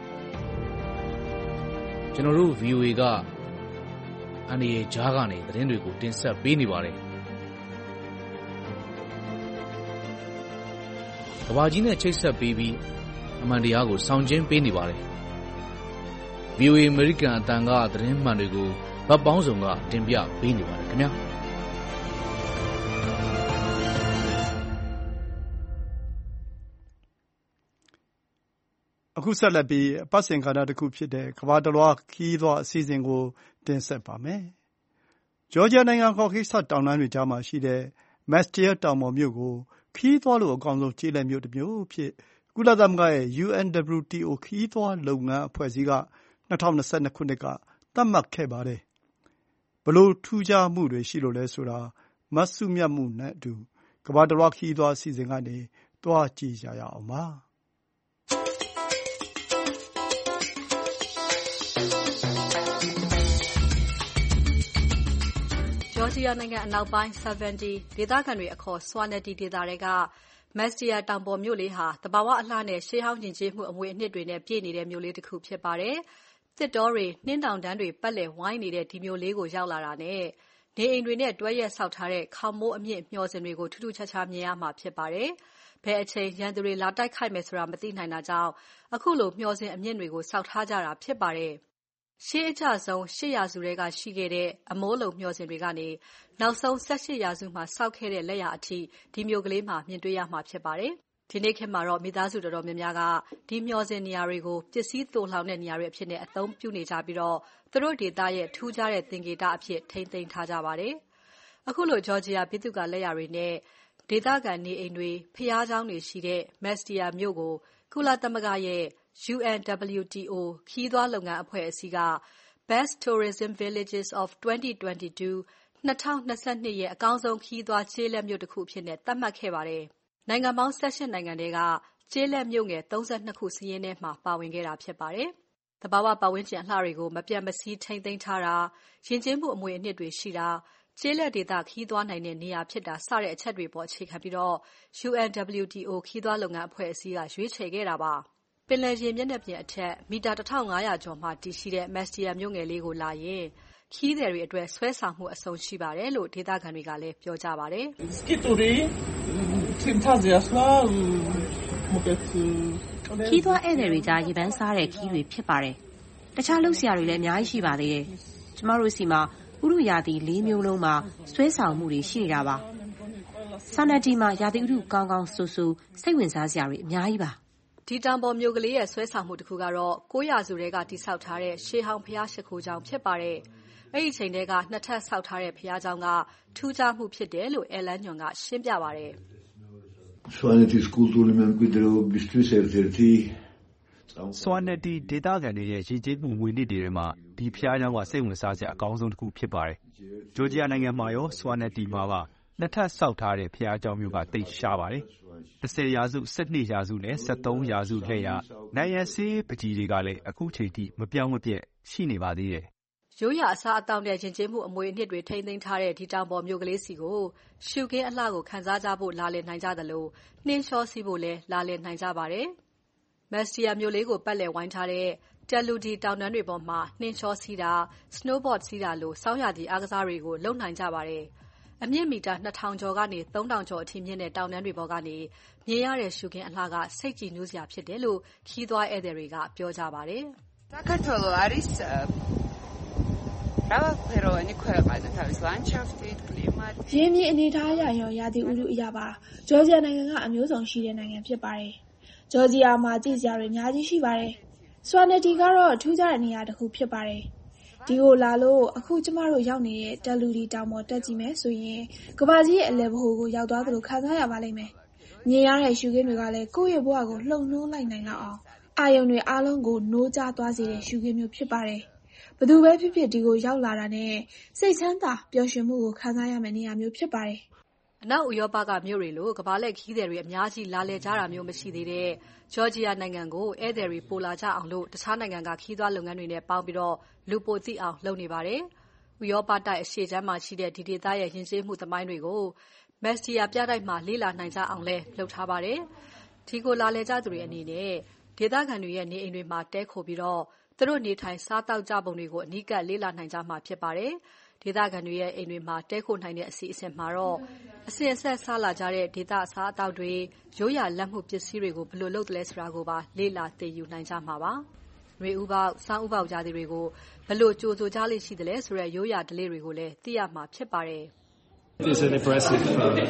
။ကျွန်တော်တို့ VOA ကအန်ဒီရဲ့ဂျားကနေသတင်းတွေကိုတင်ဆက်ပေးနေပါတယ်။ကမ္ဘာကြီးနဲ့ချိတ်ဆက်ပေးပြီးအမှန်တရားကိုဆောင်ကျဉ်ပေးနေပါတယ်။ VOA အမေရိကန်အသံကသတင်းမှန်တွေကိုဗတ်ပေါင်းစုံကတင်ပြပေးနေပါတယ်ခင်ဗျာ။အခုဆက်လက်ပြီးအပတ်စဉ်ကဏ္ဍတစ်ခုဖြစ်တဲ့ကမ္ဘာတလွှားခရီးသွားအစီအစဉ်ကိုတင်ဆက်ပါမယ်။ဂျော်ဂျီယာနိုင်ငံကော့ကိစ္စတောင်တန်းတွေကြားမှာရှိတဲ့မက်စတီးယားတောင်ပေါ်မြို့ကိုခရီးသွားလို့အကောင်းဆုံးကျေးလက်မြို့တစ်မြို့အဖြစ်ကုလသမဂ္ဂရဲ့ UNWTO ခရီးသွားလုပ်ငန်းအဖွဲ့အစည်းက2022ခုနှစ်ကသတ်မှတ်ခဲ့ပါတယ်။ဘလို့ထူးခြားမှုတွေရှိလို့လဲဆိုတာမတ်စုမြတ်မှုနဲ့အတူကမ္ဘာတလွှားခရီးသွားအစီအစဉ်ကနေသွားကြည့်ကြရအောင်ပါ။ဂျော်ဂျီယာနိုင်ငံအနောက်ပိုင်း Savanti ဒေသခံတွေအခေါ် Swanati ဒေသတွေက Mestia တောင်ပေါ်မြို့လေးဟာသဘာဝအလှနဲ့ရှေးဟောင်းယဉ်ကျေးမှုအမွေအနှစ်တွေနဲ့ပြည့်နေတဲ့မြို့လေးတစ်ခုဖြစ်ပါတယ်။သစ်တောတွေနှင်းတောင်တန်းတွေပတ်လည်ဝိုင်းနေတဲ့ဒီမြို့လေးကိုရောက်လာတာနဲ့နေအိမ်တွေနဲ့တွဲရက်ဆောက်ထားတဲ့ခေါင်မိုးအမြင့်မျှော်စင်တွေကိုထူးထူးခြားခြားမြင်ရမှာဖြစ်ပါတယ်။ဘယ်အချိန်ရန်သူတွေလာတိုက်ခိုက်မယ်ဆိုတာမသိနိုင်တာကြောင့်အခုလိုမျှော်စင်အမြင့်တွေကိုဆောက်ထားကြတာဖြစ်ပါတယ်။ရှေးအကျဆုံး8ရာစုကရှိခဲ့တဲ့အမိုးလုံမျှော်စင်တွေကနေနောက်ဆုံး18ရာစုမှာစောက်ခဲ့တဲ့လက်ရာအထိဒီမြို့ကလေးမှာမြင်တွေ့ရမှာဖြစ်ပါတယ်။ဒီနေ့ခေတ်မှာတော့မိသားစုတော်တော်များများကဒီမျှော်စင်နေရာတွေကိုပစ္စည်းသိုလှောင်တဲ့နေရာတွေအဖြစ်နဲ့အသုံးပြုနေကြပြီးတော့သူတို့ဒေသရဲ့ထူးခြားတဲ့သင်္ကေတအဖြစ်ထိန်းသိမ်းထားကြပါတယ်။အခုလိုဂျော်ဂျီယာပြည်သူ့ကလက်ရာတွေနဲ့ဒေသခံနေအိမ်တွေဖျားเจ้าတွေရှိတဲ့ Mestia မြို့ကိုကုလသမဂ္ဂရဲ့UNWTO ခရီးသွားလုပ်ငန်းအဖွဲ့အစည်းက Best Tourism Villages of 2022 2022 ရဲ့အကောင်းဆုံးခရီးသွားကျေးလက်မြို့တစ်ခုအဖြစ်နဲ့သတ်မှတ်ခဲ့ပါတယ်။နိုင်ငံပေါင်း18နိုင်ငံထဲကကျေးလက်မြို့ငယ်32ခုစာရင်းထဲမှာပါဝင်ခဲ့တာဖြစ်ပါတယ်။သဘာဝပတ်ဝန်းကျင်အလှတွေကိုမပြတ်မစည်းထိန်းသိမ်းထားတာ၊ယဉ်ကျေးမှုအမွေအနှစ်တွေရှိတာ၊ကျေးလက်ဒေသခရီးသွားနိုင်တဲ့နေရာဖြစ်တာစတဲ့အချက်တွေပေါ်အခြေခံပြီးUNWTO ခရီးသွားလုပ်ငန်းအဖွဲ့အစည်းကရွေးချယ်ခဲ့တာပါ။ပင်လယ်ရေမျက်နှာပြင်အထက်မီတာ1500ကျော်မှာတည်ရှိတဲ့ Mestia မြို့ငယ်လေးကိုလာရင်ခရီးသည်တွေအတွက်ဆွဲဆောင်မှုအဆုံးရှိပါတယ်လို့ဒေသခံတွေကလည်းပြောကြပါတယ်။ခီးသွားဧည့်သည်တွေကြားရေပန်းစားတဲ့ခီးတွေဖြစ်ပါတယ်။တခြားလုပ်စရာတွေလည်းအများကြီးရှိပါသေးတယ်။ကျမတို့စီမှာဥတုရာသီ4မျိုးလုံးမှာဆွဲဆောင်မှုတွေရှိနေတာပါ။ဆာနာတီမှာရာသီဥတုကောင်းကောင်းဆိုစိတ်ဝင်စားစရာတွေအများကြီးပါ။ဒီတောင်ပေါ်မြို့ကလေးရဲ့ဆွဲဆောင်မှုတစ်ခုကတော့900စုထဲကတိဆောက်ထားတဲ့ရှေးဟောင်းဘုရားရှိခိုးကျောင်းဖြစ်ပါတယ်။အဲ့ဒီချိန်ထဲကနှစ်ထပ်ဆောက်ထားတဲ့ဘုရားကျောင်းကထူးခြားမှုဖြစ်တယ်လို့အဲလန်ညွန်ကရှင်းပြပါတယ်။ Swaneti ဒေသခံတွေရဲ့ရည်ကြည်မှုမွေးနေ့တွေမှာဒီဖျားကျောင်းကစိတ်ဝင်စားစရာအကောင်းဆုံးတစ်ခုဖြစ်ပါတယ်။ဂျော်ဂျီယာနိုင်ငံမှာရော Swaneti မှာပါနှစ်ထပ်ဆောက်ထားတဲ့ဖျားကျောင်းမျိုးကသိပ်ရှားပါတယ်။10ရာစု12ရာစုနဲ့13ရာစုလက်ရနိုင်ရန်ဆေးပကြီးတွေကလည်းအခုချိန်ထိမပြောင်းမပြတ်ရှိနေပါသေးတယ်။ရိုးရာအစားအသောက်နဲ့ယဉ်ကျေးမှုအမွေအနှစ်တွေထိန်းသိမ်းထားတဲ့ဒီတောင်ပေါ်မြို့ကလေးစီကိုရှုခင်းအလှကိုခံစားကြဖို့လာလည်နိုင်ကြသလိုနှင်းလျှောစီးဖို့လည်းလာလည်နိုင်ကြပါတယ်။ Mestia မြို့လေးကိုပတ်လည်ဝိုင်းထားတဲ့ Teludi တောင်တန်းတွေပေါ်မှာနှင်းလျှောစီးတာ၊ snowboard စီးတာလိုဆောင်းရာသီအားကစားတွေကိုလုပ်နိုင်ကြပါတယ်။အမြင့်မီတာ2000ကျော်ကနေ3000ကျော်အထိမြင့်တဲ့တောင်တန်းတွေပေါ်ကနေမြင်ရတဲ့ရှုခင်းအလှကစိတ်ကြည်နူးစရာဖြစ်တယ်လို့ခီးသွားဧည့်သည်တွေကပြောကြပါတယ်။။ရင်းမြစ်အနေထားအရရောရာသီဥတုအရပါဂျော်ဂျီယာနိုင်ငံကအမျိုးစုံရှိတဲ့နိုင်ငံဖြစ်ပါတယ်။ဂျော်ဂျီယာမှာကြည့်စရာတွေအများကြီးရှိပါတယ်။ Swaneti ကတော့ထူးခြားတဲ့နေရာတစ်ခုဖြစ်ပါတယ်။ဒီကိုလာလို့အခုကျမတို့ရောက်နေတဲ့ Teludi တောင်ပေါ်တက်ကြည့်မယ်ဆိုရင်ကမ္ဘာကြီးရဲ့အလယ်ဗဟိုကိုရောက်သွားသလိုခံစားရပါလိမ့်မယ်။မြင်ရတဲ့ရှုခင်းတွေကလည်းကိုယ့်ရဲ့ဘဝကိုလှုပ်နှိုးလိုက်နိုင်လောက်အောင်အာရုံတွေအားလုံးကိုနိုးကြားသွားစေတဲ့ရှုခင်းမျိုးဖြစ်ပါတယ်။ဘယ်သူပဲဖြစ်ဖြစ်ဒီကိုရောက်လာတာနဲ့စိတ်ချမ်းသာပျော်ရွှင်မှုကိုခံစားရမယ့်နေရာမျိုးဖြစ်ပါတယ်။အနောက်ဥရောပကမြို့တွေလိုကမ္ဘာလှည့်ခရီးသည်တွေအများကြီးလာလည်ကြတာမျိုးမရှိသေးတဲ့ဂျော်ဂျီယာနိုင်ငံကိုဧည့်သည်တွေပိုလာကြအောင်လို့တခြားနိုင်ငံကခရီးသွားလုပ်ငန်းတွေနဲ့ပေါင်းပြီးလူပိုသိအောင်လုပ်နေပါတယ်။ဥရောပတိုက်အရှေ့ခြမ်းမှာရှိတဲ့ဒီဒေသရဲ့ယဉ်ကျေးမှုသမိုင်းတွေကို Mestia ပြတိုက်မှာလေ့လာနိုင်ကြအောင်လဲလုပ်ထားပါတယ်။ဒီကိုလာလည်ကြသူတွေအနေနဲ့ဒေသခံတွေရဲ့နေအိမ်တွေမှာတဲခိုပြီးသူတို့နေထိုင်စားသောက်ကြပုံတွေကိုအနီးကပ်လေ့လာနိုင်ကြမှာဖြစ်ပါတယ်။ဒေသခံတွေရဲ့အိမ်တွေမှာတဲခိုနိုင်တဲ့အစီအစဉ်မှာတော့အစဉ်အဆက်စားလာကြတဲ့ဒေသအစားအသောက်တွေရိုးရာလက်မှုပစ္စည်းတွေကိုဘယ်လိုလုပ်သလဲဆိုတာကိုပါလေ့လာသင်ယူနိုင်ကြမှာပါ။နွေဦးပေါက်၊ဆောင်းဦးပေါက်ရာသီတွေကိုဘယ်လိုကြိုဆိုကြလိမ့်ရှိသလဲဆိုတဲ့ရိုးရာဓလေ့တွေကိုလည်းသိရမှာဖြစ်ပါတယ်။ It is an impressive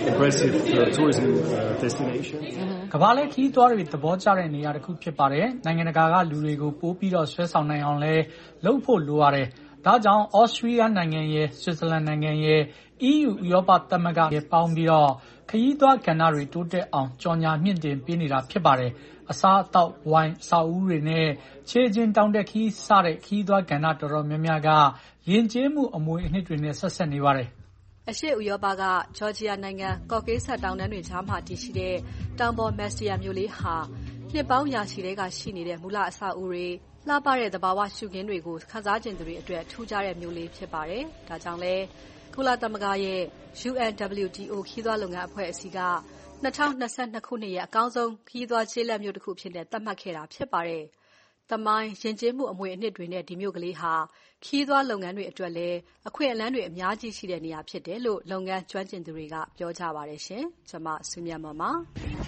tourism destination. ကမ္ဘာလှည့်ခရီးသွားတွေသဘောကျတဲ့နေရာတစ်ခုဖြစ်ပါတယ်။နိုင်ငံတကာကလူတွေကိုပို့ပြီးဆွဲဆောင်နိုင်အောင်လဲလုပ်ဖို့လိုရတယ်။ဒါကြောင့် Austria နိုင်ငံရဲ့ Switzerland နိုင်ငံရဲ့ EU ဥရောပသမဂ္ဂရဲ့ပေါင်းပြီးခရီးသွားကဏ္ဍတွေတိုးတက်အောင်ကြော်ညာမြင့်တင်ပေးနေတာဖြစ်ပါတယ်။အစားအသောက်ဝိုင်းအဆောက်အဦတွေနဲ့ခြေကျင်တောင်တက်ခရီးစတဲ့ခရီးသွားကဏ္ဍတော်တော်များများကယဉ်ကျေးမှုအမွေအနှစ်တွေနဲ့ဆက်ဆက်နေပါတယ်။အရှေ့ဥရောပကဂျော်ဂျီယာနိုင်ငံကော့ကေးဆက်တောင်တန်းတွေကြားမှာတည်ရှိတဲ့တောင်ပေါ် Mestia မြို့လေးဟာနှစ်ပေါင်းရာချီထဲကရှိနေတဲ့မူလအဆောက်အဦတွေလှပတဲ့သဘာဝရှုခင်းတွေကိုခန်းစားကျင်သူတွေအတွက်ထူးခြားတဲ့မြို့လေးဖြစ်ပါတယ်။ဒါကြောင့်လဲကုလသမဂ္ဂရဲ့ UNWTO ခရီးသွားလုပ်ငန်းအဖွဲ့အစည်းက2022ခုနှစ်ရဲ့အကောင်းဆုံးခရီးသွားကျေးလက်မြို့တစ်ခုဖြစ်တဲ့သတ်မှတ်ခဲ့တာဖြစ်ပါတယ်။သမိုင်းယဉ်ကျေးမှုအမွေအနှစ်တွေနဲ့ဒီမြို့ကလေးဟာခရီးသွားလုပ်ငန်းတွေအတွက်လည်းအခွင့်အလမ်းတွေအများကြီးရှိတဲ့နေရာဖြစ်တယ်လို့လုပ်ငန်းကျွမ်းကျင်သူတွေကပြောကြပါတယ်ရှင်။ကျွန်မစုမြတ်မော်ပါ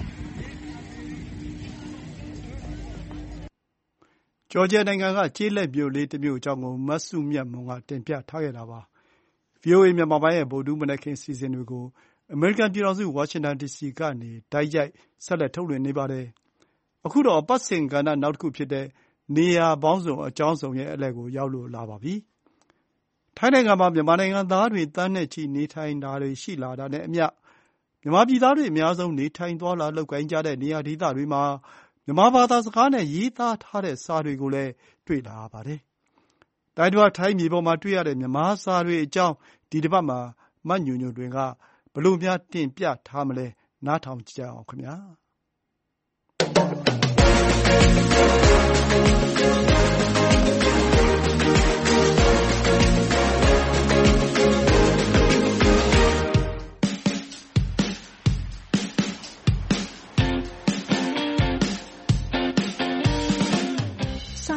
ဂျော်ဂျီယာနိုင်ငံကကျေးလက်မြို့လေးတစ်မြို့အကြောင်းကိုမစုမြတ်မွန်ကတင်ပြထားခဲ့တာပါ။ VOA မြန်မာပိုင်းရဲ့ဗုဒ္ဓမနက်ခင်းစီစဉ်တွေကိုအမေရိကန်ပြည်ထောင်စုဝါရှင်တန် DC ကနေတိုက်ရိုက်ဆက်လက်ထုတ်လွှင့်နေပါတယ်။အခုတော့အပတ်စဉ်ကဏ္ဍနောက်တစ်ခုဖြစ်တဲ့နေရာပေါင်းစုံအကြောင်းစုံရဲ့အလှည့်ကိုရောက်လို့လာပါပြီ။ထိုင်းနိုင်ငံမှာမြန်မာနိုင်ငံသားတွေသန်းနဲ့ချီနေထိုင်တာတွေရှိလာတာနဲ့အမျှမြန်မာပြည်သားတွေအများဆုံးနေထိုင်သွားလာလုပ်ကိုင်ကြတဲ့နေရာဒေသတွေမှာမြန်မာဘာသာစကားနဲ့ရေးသားထားတဲ့စာတွေကိုလည်းတွေ့လာရပါတယ်။တိုင်းတစ်ပါးထိုင်းမြေပေါ်မှာတွေ့ရတဲ့မြန်မာစာတွေအကြောင်းဒီတစ်ပတ်မှာမညိုညိုတွင်ကဘယ်လိုများတင်ပြထားမလဲနားထောင်ကြည့်ကြအောင်ခင်ဗျာ။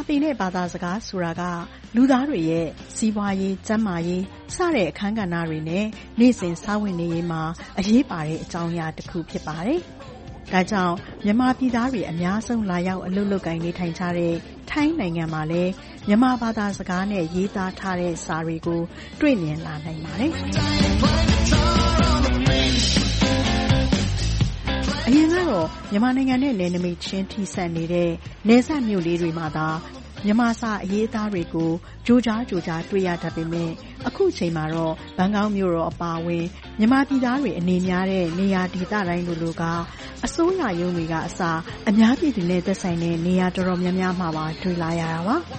ပေနဲ့ဘာသာစကားဆိုတာကလူသားတွေရဲ့စီးပွားရေး၊ကျန်းမာရေးစတဲ့အခန်းကဏ္ဍတွေနဲ့နေ့စဉ်စားဝတ်နေရေးမှာအရေးပါတဲ့အကြောင်းအရာတစ်ခုဖြစ်ပါတယ်။ဒါကြောင့်မြန်မာပြည်သားတွေအများဆုံးလာရောက်အလုပ်လုပ်ကိုင်နေထိုင်ကြတဲ့ထိုင်းနိုင်ငံမှာလည်းမြန်မာဘာသာစကားနဲ့ရေးသားထားတဲ့စာတွေကိုတွေ့မြင်လာနိုင်ပါတယ်။အရင်ကတော့မြန်မာနိုင်ငံနဲ့နယ်နိမိတ်ချင်းထိစပ်နေတဲ့နယ်စပ်မြို့လေးတွေမှာသာမြန်မာစာအရေးအသားတွေကိုကြိုကြားတွေ့ရတတ်ပေမဲ့အခုချိန်မှာတော့ဘန်ကောက်မြို့တော်အပါအဝင်မြန်မာပြည်သားတွေအနေများတဲ့နေရာဒေသတိုင်းလိုကအစိုးရရုံးတွေကအစအများပြည်သူနဲ့သက်ဆိုင်တဲ့နေရာတော်တော်များများမှာပါတွေ့လာရတာပါ။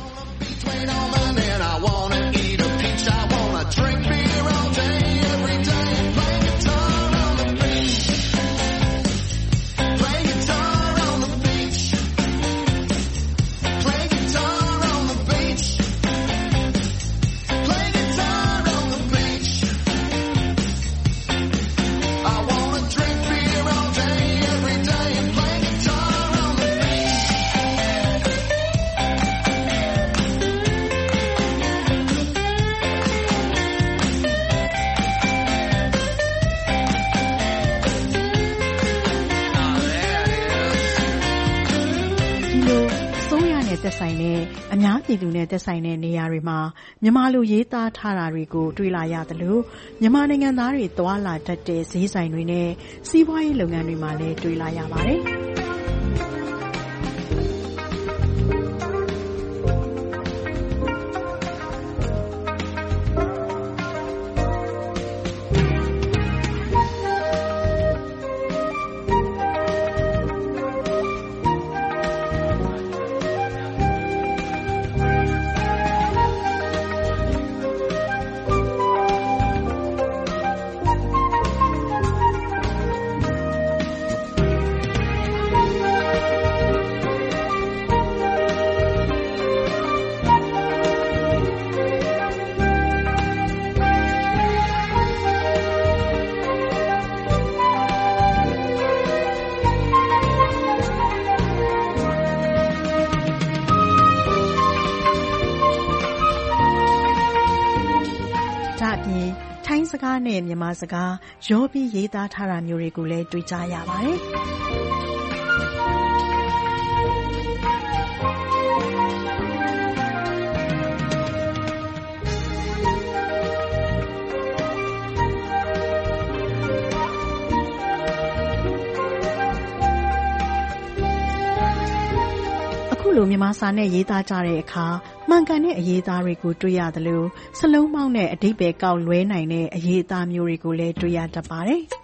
သက်ဆိုင်တဲ့အများပြည်သူနဲ့သက်ဆိုင်တဲ့နေရာတွေမှာမြန်မာလိုရေးသားထားတာတွေကိုတွေ့လာရသလိုမြန်မာနိုင်ငံသားတွေသွားလာတတ်တဲ့ဈေးဆိုင်တွေနဲ့စီးပွားရေးလုပ်ငန်းတွေမှာလည်းတွေ့လာရပါတယ်။ထိုင်းစကားနဲ့မြန်မာစကားရောပြီးရေးသားထားတာမျိုးတွေကိုလည်းတွေ့ကြရပါတယ်။အခုလိုမြန်မာစာနဲ့ရေးသားကြတဲ့အခါမှန်ကန်တဲ့အရေးအသားတွေကိုတွေ့ရသလိုစလုံးပေါင်းနဲ့အဓိပ္ပာယ်ကောက်လွဲနိုင်တဲ့အရေးအသားမျိုးတွေကိုလည်းတွေ့ရတတ်ပါတယ်။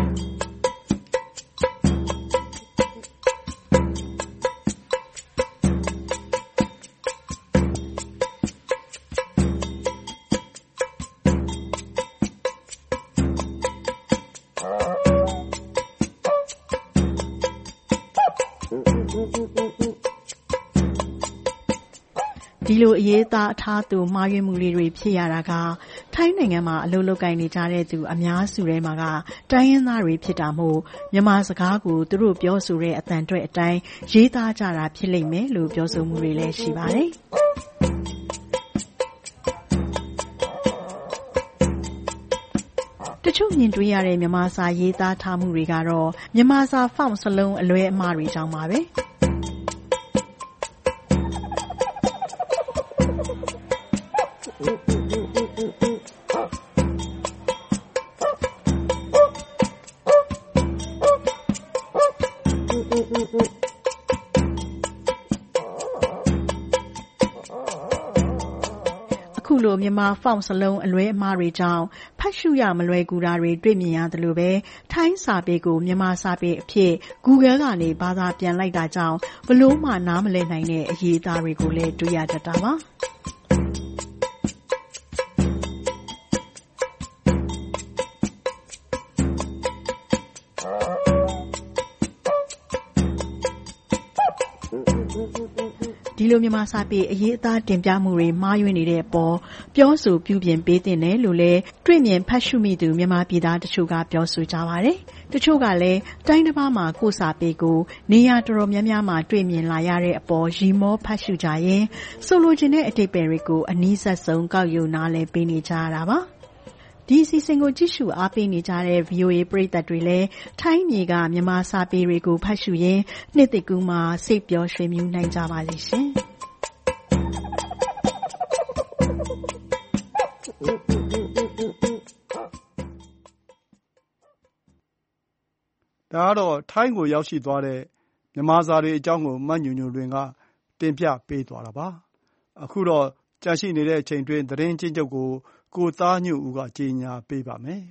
ဒီလိုအရေးသားအထားသူမှားယွင်းမှုလေးတွေဖြစ်ရတာကထိုင်းနိုင်ငံမှာအလုပ်လုပ်ကိုင်နေကြတဲ့သူအများစုထဲမှာကတိုင်းရင်းသားတွေဖြစ်တာမို့မြန်မာစကားကိုသူတို့ပြောဆိုတဲ့အသံထွက်အတိုင်းရေးသားကြတာဖြစ်လိမ့်မယ်လို့ပြောဆိုမှုတွေလည်းရှိပါတယ်။တချို့မြင်တွေ့ရတဲ့မြန်မာစာရေးသားထားမှုတွေကတော့မြန်မာစာဖောင့်စလုံးအလွဲအမှားတွေကြောင့်ပါပဲ။အခုလိုမြန်မာဖောင့်စလုံးအလွဲအမှားတွေကြောင့်ဖတ်ရှုရမလွယ်ကူတာတွေတွေ့မြင်ရသလိုပဲထိုင်းစာပေကိုမြန်မာစာပေအဖြစ် Google ကနေဘာသာပြန်လိုက်တာကြောင့်ဘလို့မှနားမလည်နိုင်တဲ့အရေးအသားတွေကိုလည်းတွေ့ရတတ်တာပါ။ဒီလိုမြန်မာစာပေအရေးအသားတင်ပြမှုတွေမှားယွင်းနေတဲ့အပေါ်ပြောဆိုပြုပြင်ပေးသင့်တယ်လို့လည်းတွေ့မြင်ဖတ်ရှုမိသူမြန်မာပြည်သားတချို့ကပြောဆိုကြပါတယ်။တချို့ကလည်းတိုင်းတစ်ပါးမှာကိုယ့်စာပေကိုနေရာတော်တော်များများမှာတွေ့မြင်လာရတဲ့အပေါ်ရီမောဖတ်ရှုကြရင်ဆိုလိုချင်တဲ့အဓိပ္ပာယ်တွေကိုအနည်းဆက်ဆုံးကောက်ယူနားလည်ပေးနေကြရတာပါဒီအစီအစဉ်ကိုကြည့်ရှုအားပေးနေကြတဲ့ VOA ပရိသတ်တွေလည်းထိုင်းမြေကမြန်မာစာပေတွေကိုဖတ်ရှုရင်းနှစ်သစ်ကူးမှာစိတ်ပျော်ရွှင်မြူးနိုင်ကြပါလိမ့်ရှင်ဒါကတော့ထိုင်းကိုရောက်ရှိသွားတဲ့မြန်မာစာတွေအကြောင်းကိုမညိုညိုလွင်ကတင်ပြပေးသွားတာပါအခုတော့ကြာရှိနေတဲ့အချိန်တွင်သတင်းချင်းချုပ်ကိုသားညွန့်ဦးကကြီးညာပေးပါမယ်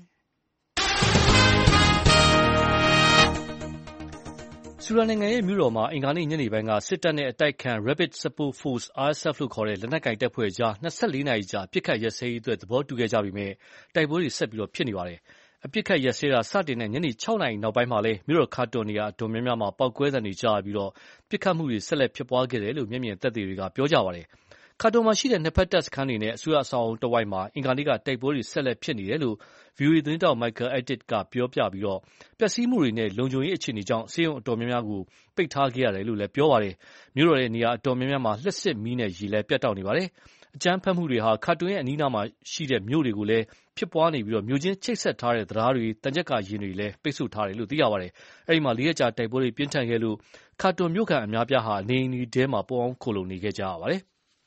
ဆူဒန်နိုင်ငံရဲ့မြို့တော်မှာအင်္ဂါနေ့ညနေပိုင်းကစစ်တပ်နဲ့အတိုက်ခံ Rapid Support Force RSF လို့ခေါ်တဲ့လက်နက်ကိုင်တပ်ဖွဲ့ကြား24နာရီကြာပစ်ခတ်ရပ်စဲရေးအတွက်သဘောတူခဲ့ကြပေမဲ့တိုက်ပွဲတွေဆက်ပြီးဖြစ်နေပါတယ်အပစ်ခတ်ရပ်စဲတာစတင်တဲ့ညနေ6နာရီနောက်ပိုင်းမှာလည်းမြို့တော်ခါတွန်နေရာအတော်များများမှာပောက်ကွဲသံတွေကြားပြီးပစ်ခတ်မှုတွေဆက်လက်ဖြစ်ပွားခဲ့တယ်လို့မျက်မြင်သက်သေတွေကပြောကြပါတယ်ခါတွန်မှာရှိတဲ့နှစ်ဖက်တပ်စခန်းတွေနဲ့အစိုးရအဆောက်အအုံတစ်ဝိုက်မှာအင်္ဂါနေ့ကတိုက်ပွဲတွေဆက်လက်ဖြစ်နေတယ်လို့ VOA သတင်းတောက် Michael Atit ကပြောပြပြီးပျက်စီးမှုတွေနဲ့လုံခြုံရေးအခြေအနေကြောင့်ဆေးရုံအတော်များများကိုပိတ်ထားခဲ့ရတယ်လို့လည်းပြောပါတယ်မြို့တော်ရဲ့နေရာအတော်များများမှာလျှပ်စစ်မီးနဲ့ရေလည်းပြတ်တောက်နေပါတယ်အကြမ်းဖက်မှုတွေဟာခါတွန်ရဲ့အနီးနားမှာရှိတဲ့မြို့တွေကိုလည်းဖြစ်ပွားနေပြီးမြို့ချင်းချိတ်ဆက်ထားတဲ့တရားတွေတန်ကြပ်ကာရင်တွေလည်းပိတ်ဆို့ထားတယ်လို့သိရပါတယ်အဲဒီမှာ၄ရက်ကြာတိုက်ပွဲတွေပြင်းထန်ခဲ့လို့ခါတွန်မြို့ခံအများပြားဟာနေအိမ်တွေထဲမှာပုန်းအောင်ခိုလုံနေခဲ့ကြရပါတယ်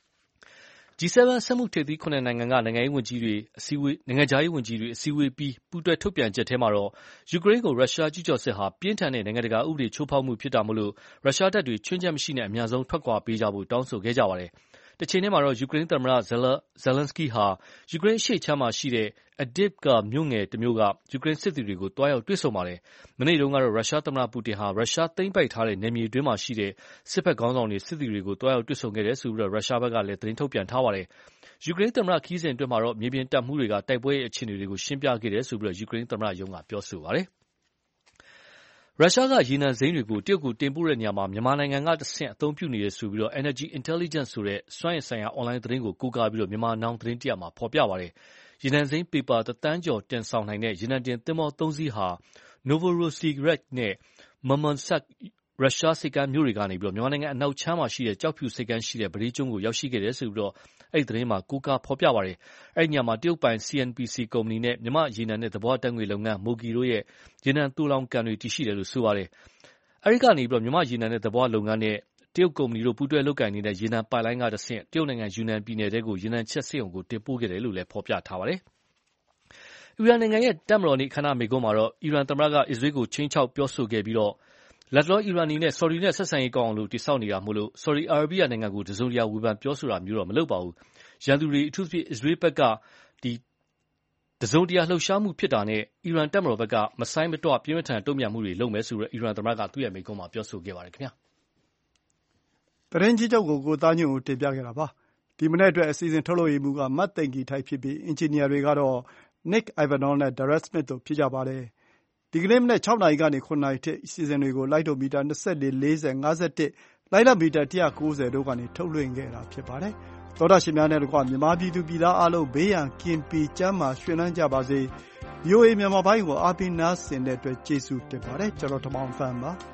G7 စက်မှုထိပ်သီး9နိုင်ငံကနိုင်ငံခြားရေးဝန်ကြီးတွေအစည်းအဝေးပြီးပူးတွဲထုတ်ပြန်ချက်ထဲမှာတော့ယူကရိန်းကိုရုရှားကျူးကျော်စစ်ဟာပြင်းထန်တဲ့နိုင်ငံတကာဥပဒေချိုးဖောက်မှုဖြစ်တာမို့ရုရှားတပ်တွေချွင်းချက်မရှိနဲ့အများဆုံးထွက်ခွာပေးကြဖို့တောင်းဆိုခဲ့ကြပါတယ်။တချိန်တည်းမှာတော့ယူကရိန်းသမ္မတZelensky ဟာယူကရိန်းအရှေ့ခြမ်းမှာရှိတဲ့ Avdiivka မြို့ငယ်တစ်မြို့ကယူကရိန်းစစ်သည်တွေကိုတွားရောက်တွေ့ဆုံပါတယ်။မနေ့တုန်းကတော့ရုရှားသမ္မတပူတင်ဟာရုရှားသိမ်းပိုက်ထားတဲ့နယ်မြေတွင်းမှာရှိတဲ့စစ်ဘက်ခေါင်းဆောင်တွေစစ်သည်တွေကိုတွားရောက်တွေ့ဆုံခဲ့တယ်ဆိုပြီးရုရှားဘက်ကလည်းသတင်းထုတ်ပြန်ထားပါတယ်။ယူကရိန်းသမ္မတခရီးစဉ်အတွင်းမှာတော့မြေပြင်တပ်မှူးတွေကတိုက်ပွဲရဲ့အခြေအနေတွေကိုရှင်းပြခဲ့တယ်ဆိုပြီးယူကရိန်းသမ္မတရုံးကပြောဆိုပါတယ်။ရုရှားကရေနံစိမ်းတွေကိုတရုတ်ကိုတင်ပို့တဲ့နေရာမှာမြန်မာနိုင်ငံကတဆင့်အသုံးပြုနေတယ်ဆိုပြီး Energy Intelligence ဆိုတဲ့စွမ်းအင်ဆိုင်ရာအွန်လိုင်းသတင်းကိုကိုးကားပြီးမြန်မာနောင်သတင်းတရပ်မှာဖော်ပြပါတယ်။ရေနံစိမ်းပေပါ1 သန်းကျော်တင်ဆောင်နိုင်တဲ့ရေနံတင်သင်္ဘော3စီးဟာ Novorossiysk နဲ့ Murmansk ရုရှားဆိပ်ကမ်းမြို့တွေကနေမြန်မာနိုင်ငံအနောက်ခြမ်းမှာရှိတဲ့ကျောက်ဖြူဆိပ်ကမ်းရှိတဲ့ပဒေးကျွန်းကိုရောက်ရှိခဲ့တယ်ဆိုပြီးအဲဒီသတင်းမှာကိုးကားဖော်ပြပါတယ်။အဲဒီညမှာတရုတ်ပိုင် CNPC ကုမ္ပဏီနဲ့မြန်မာ့ရေနံနဲ့သဘာဝဓာတ်ငွေလုပ်ငန်း MOGI တို့ရဲ့ရေနံသိုလှောင်ကန်တွေတည်ရှိတယ်လို့ဆိုပါတယ်။အဲဒီကနေမြန်မာ့ရေနံနဲ့သဘာဝလုပ်ငန်းနဲ့တရုတ်ကုမ္ပဏီတို့ပူးတွဲလုပ်ကိုင်နေတဲ့ရေနံပိုက်လိုင်းကတဆင့်တရုတ်နိုင်ငံယူနန်ပြည်နယ်ထဲကိုရေနံချက်စက်ရုံကိုတင်ပို့ခဲ့တယ်လို့လည်းဖော်ပြထားပါတယ်။အီရန်နိုင်ငံရဲ့တပ်မတော်နေ့အခမ်းအနားမိန့်ခွန်းမှာတော့အီရန်သမ္မတကအစ္စရေးကိုခြိမ်းခြောက်ပြောဆိုခဲ့ပြီးလတ်တလောအီရန်အနေနဲ့ဆော်ဒီနဲ့ဆက်ဆံရေးကောင်းအောင်တည်ဆောက်နေတာမို့ဆော်ဒီအာရေဗျနိုင်ငံကိုတစုံတရာဝေဖန်ပြောဆိုတာမျိုးတော့မလုပ်ပါဘူး။ရန်သူတွေအထူးသဖြင့်အစ္စရေးဘက်ကတစုံတရာလှုပ်ရှားမှုဖြစ်တာနဲ့အီရန်တပ်မတော်ဘက်ကမဆိုင်းမတော့ပြင်းထန်တုံ့ပြန်မှုတွေလုပ်မယ်ဆိုပြီးအီရန်သမ္မတကသူ့ရဲ့မိန့်ခွန်းမှာပြောဆိုခဲ့ပါတယ်ခင်ဗျာ။သတင်းကြီးချုပ်ကိုသားညွန့်ဦးတင်ပြခဲ့တာပါ။ဒီမနေ့အတွက်အစီအစဉ်ထုတ်လုပ်ရေးမှူးကမတ်သိန်ကီထိုက်ဖြစ်ပြီးအင်ဂျင်နီယာတွေကတော့ Nick Ivanov နဲ့ Derek Smith တို့ဖြစ်ကြပါတယ်။ဒီကနေ့မနက်6နာရီကနေ9နာရီထိအစီအစဉ်တွေကိုလိုက်တိုမီတာ24 40 51လိုက်လံမီတာ190တို့ကနေထုတ်လွှင့်ခဲ့တာဖြစ်ပါတယ်။သောတာရှင်များနဲ့တကွမြန်မာပြည်သူပြည်သားအားလုံးဘေးရန်ကင်းပြီးကျန်းမာရွှင်လန်းကြပါစေ။ VOA မြန်မာပိုင်းကိုအားပေးနားဆင်တဲ့အတွက်ကျေးဇူးတင်ပါတယ်။ကျွန်တော်ထမောင်ဖန်ပါ။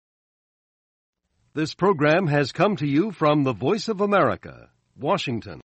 This program has come to you from the Voice of America, Washington.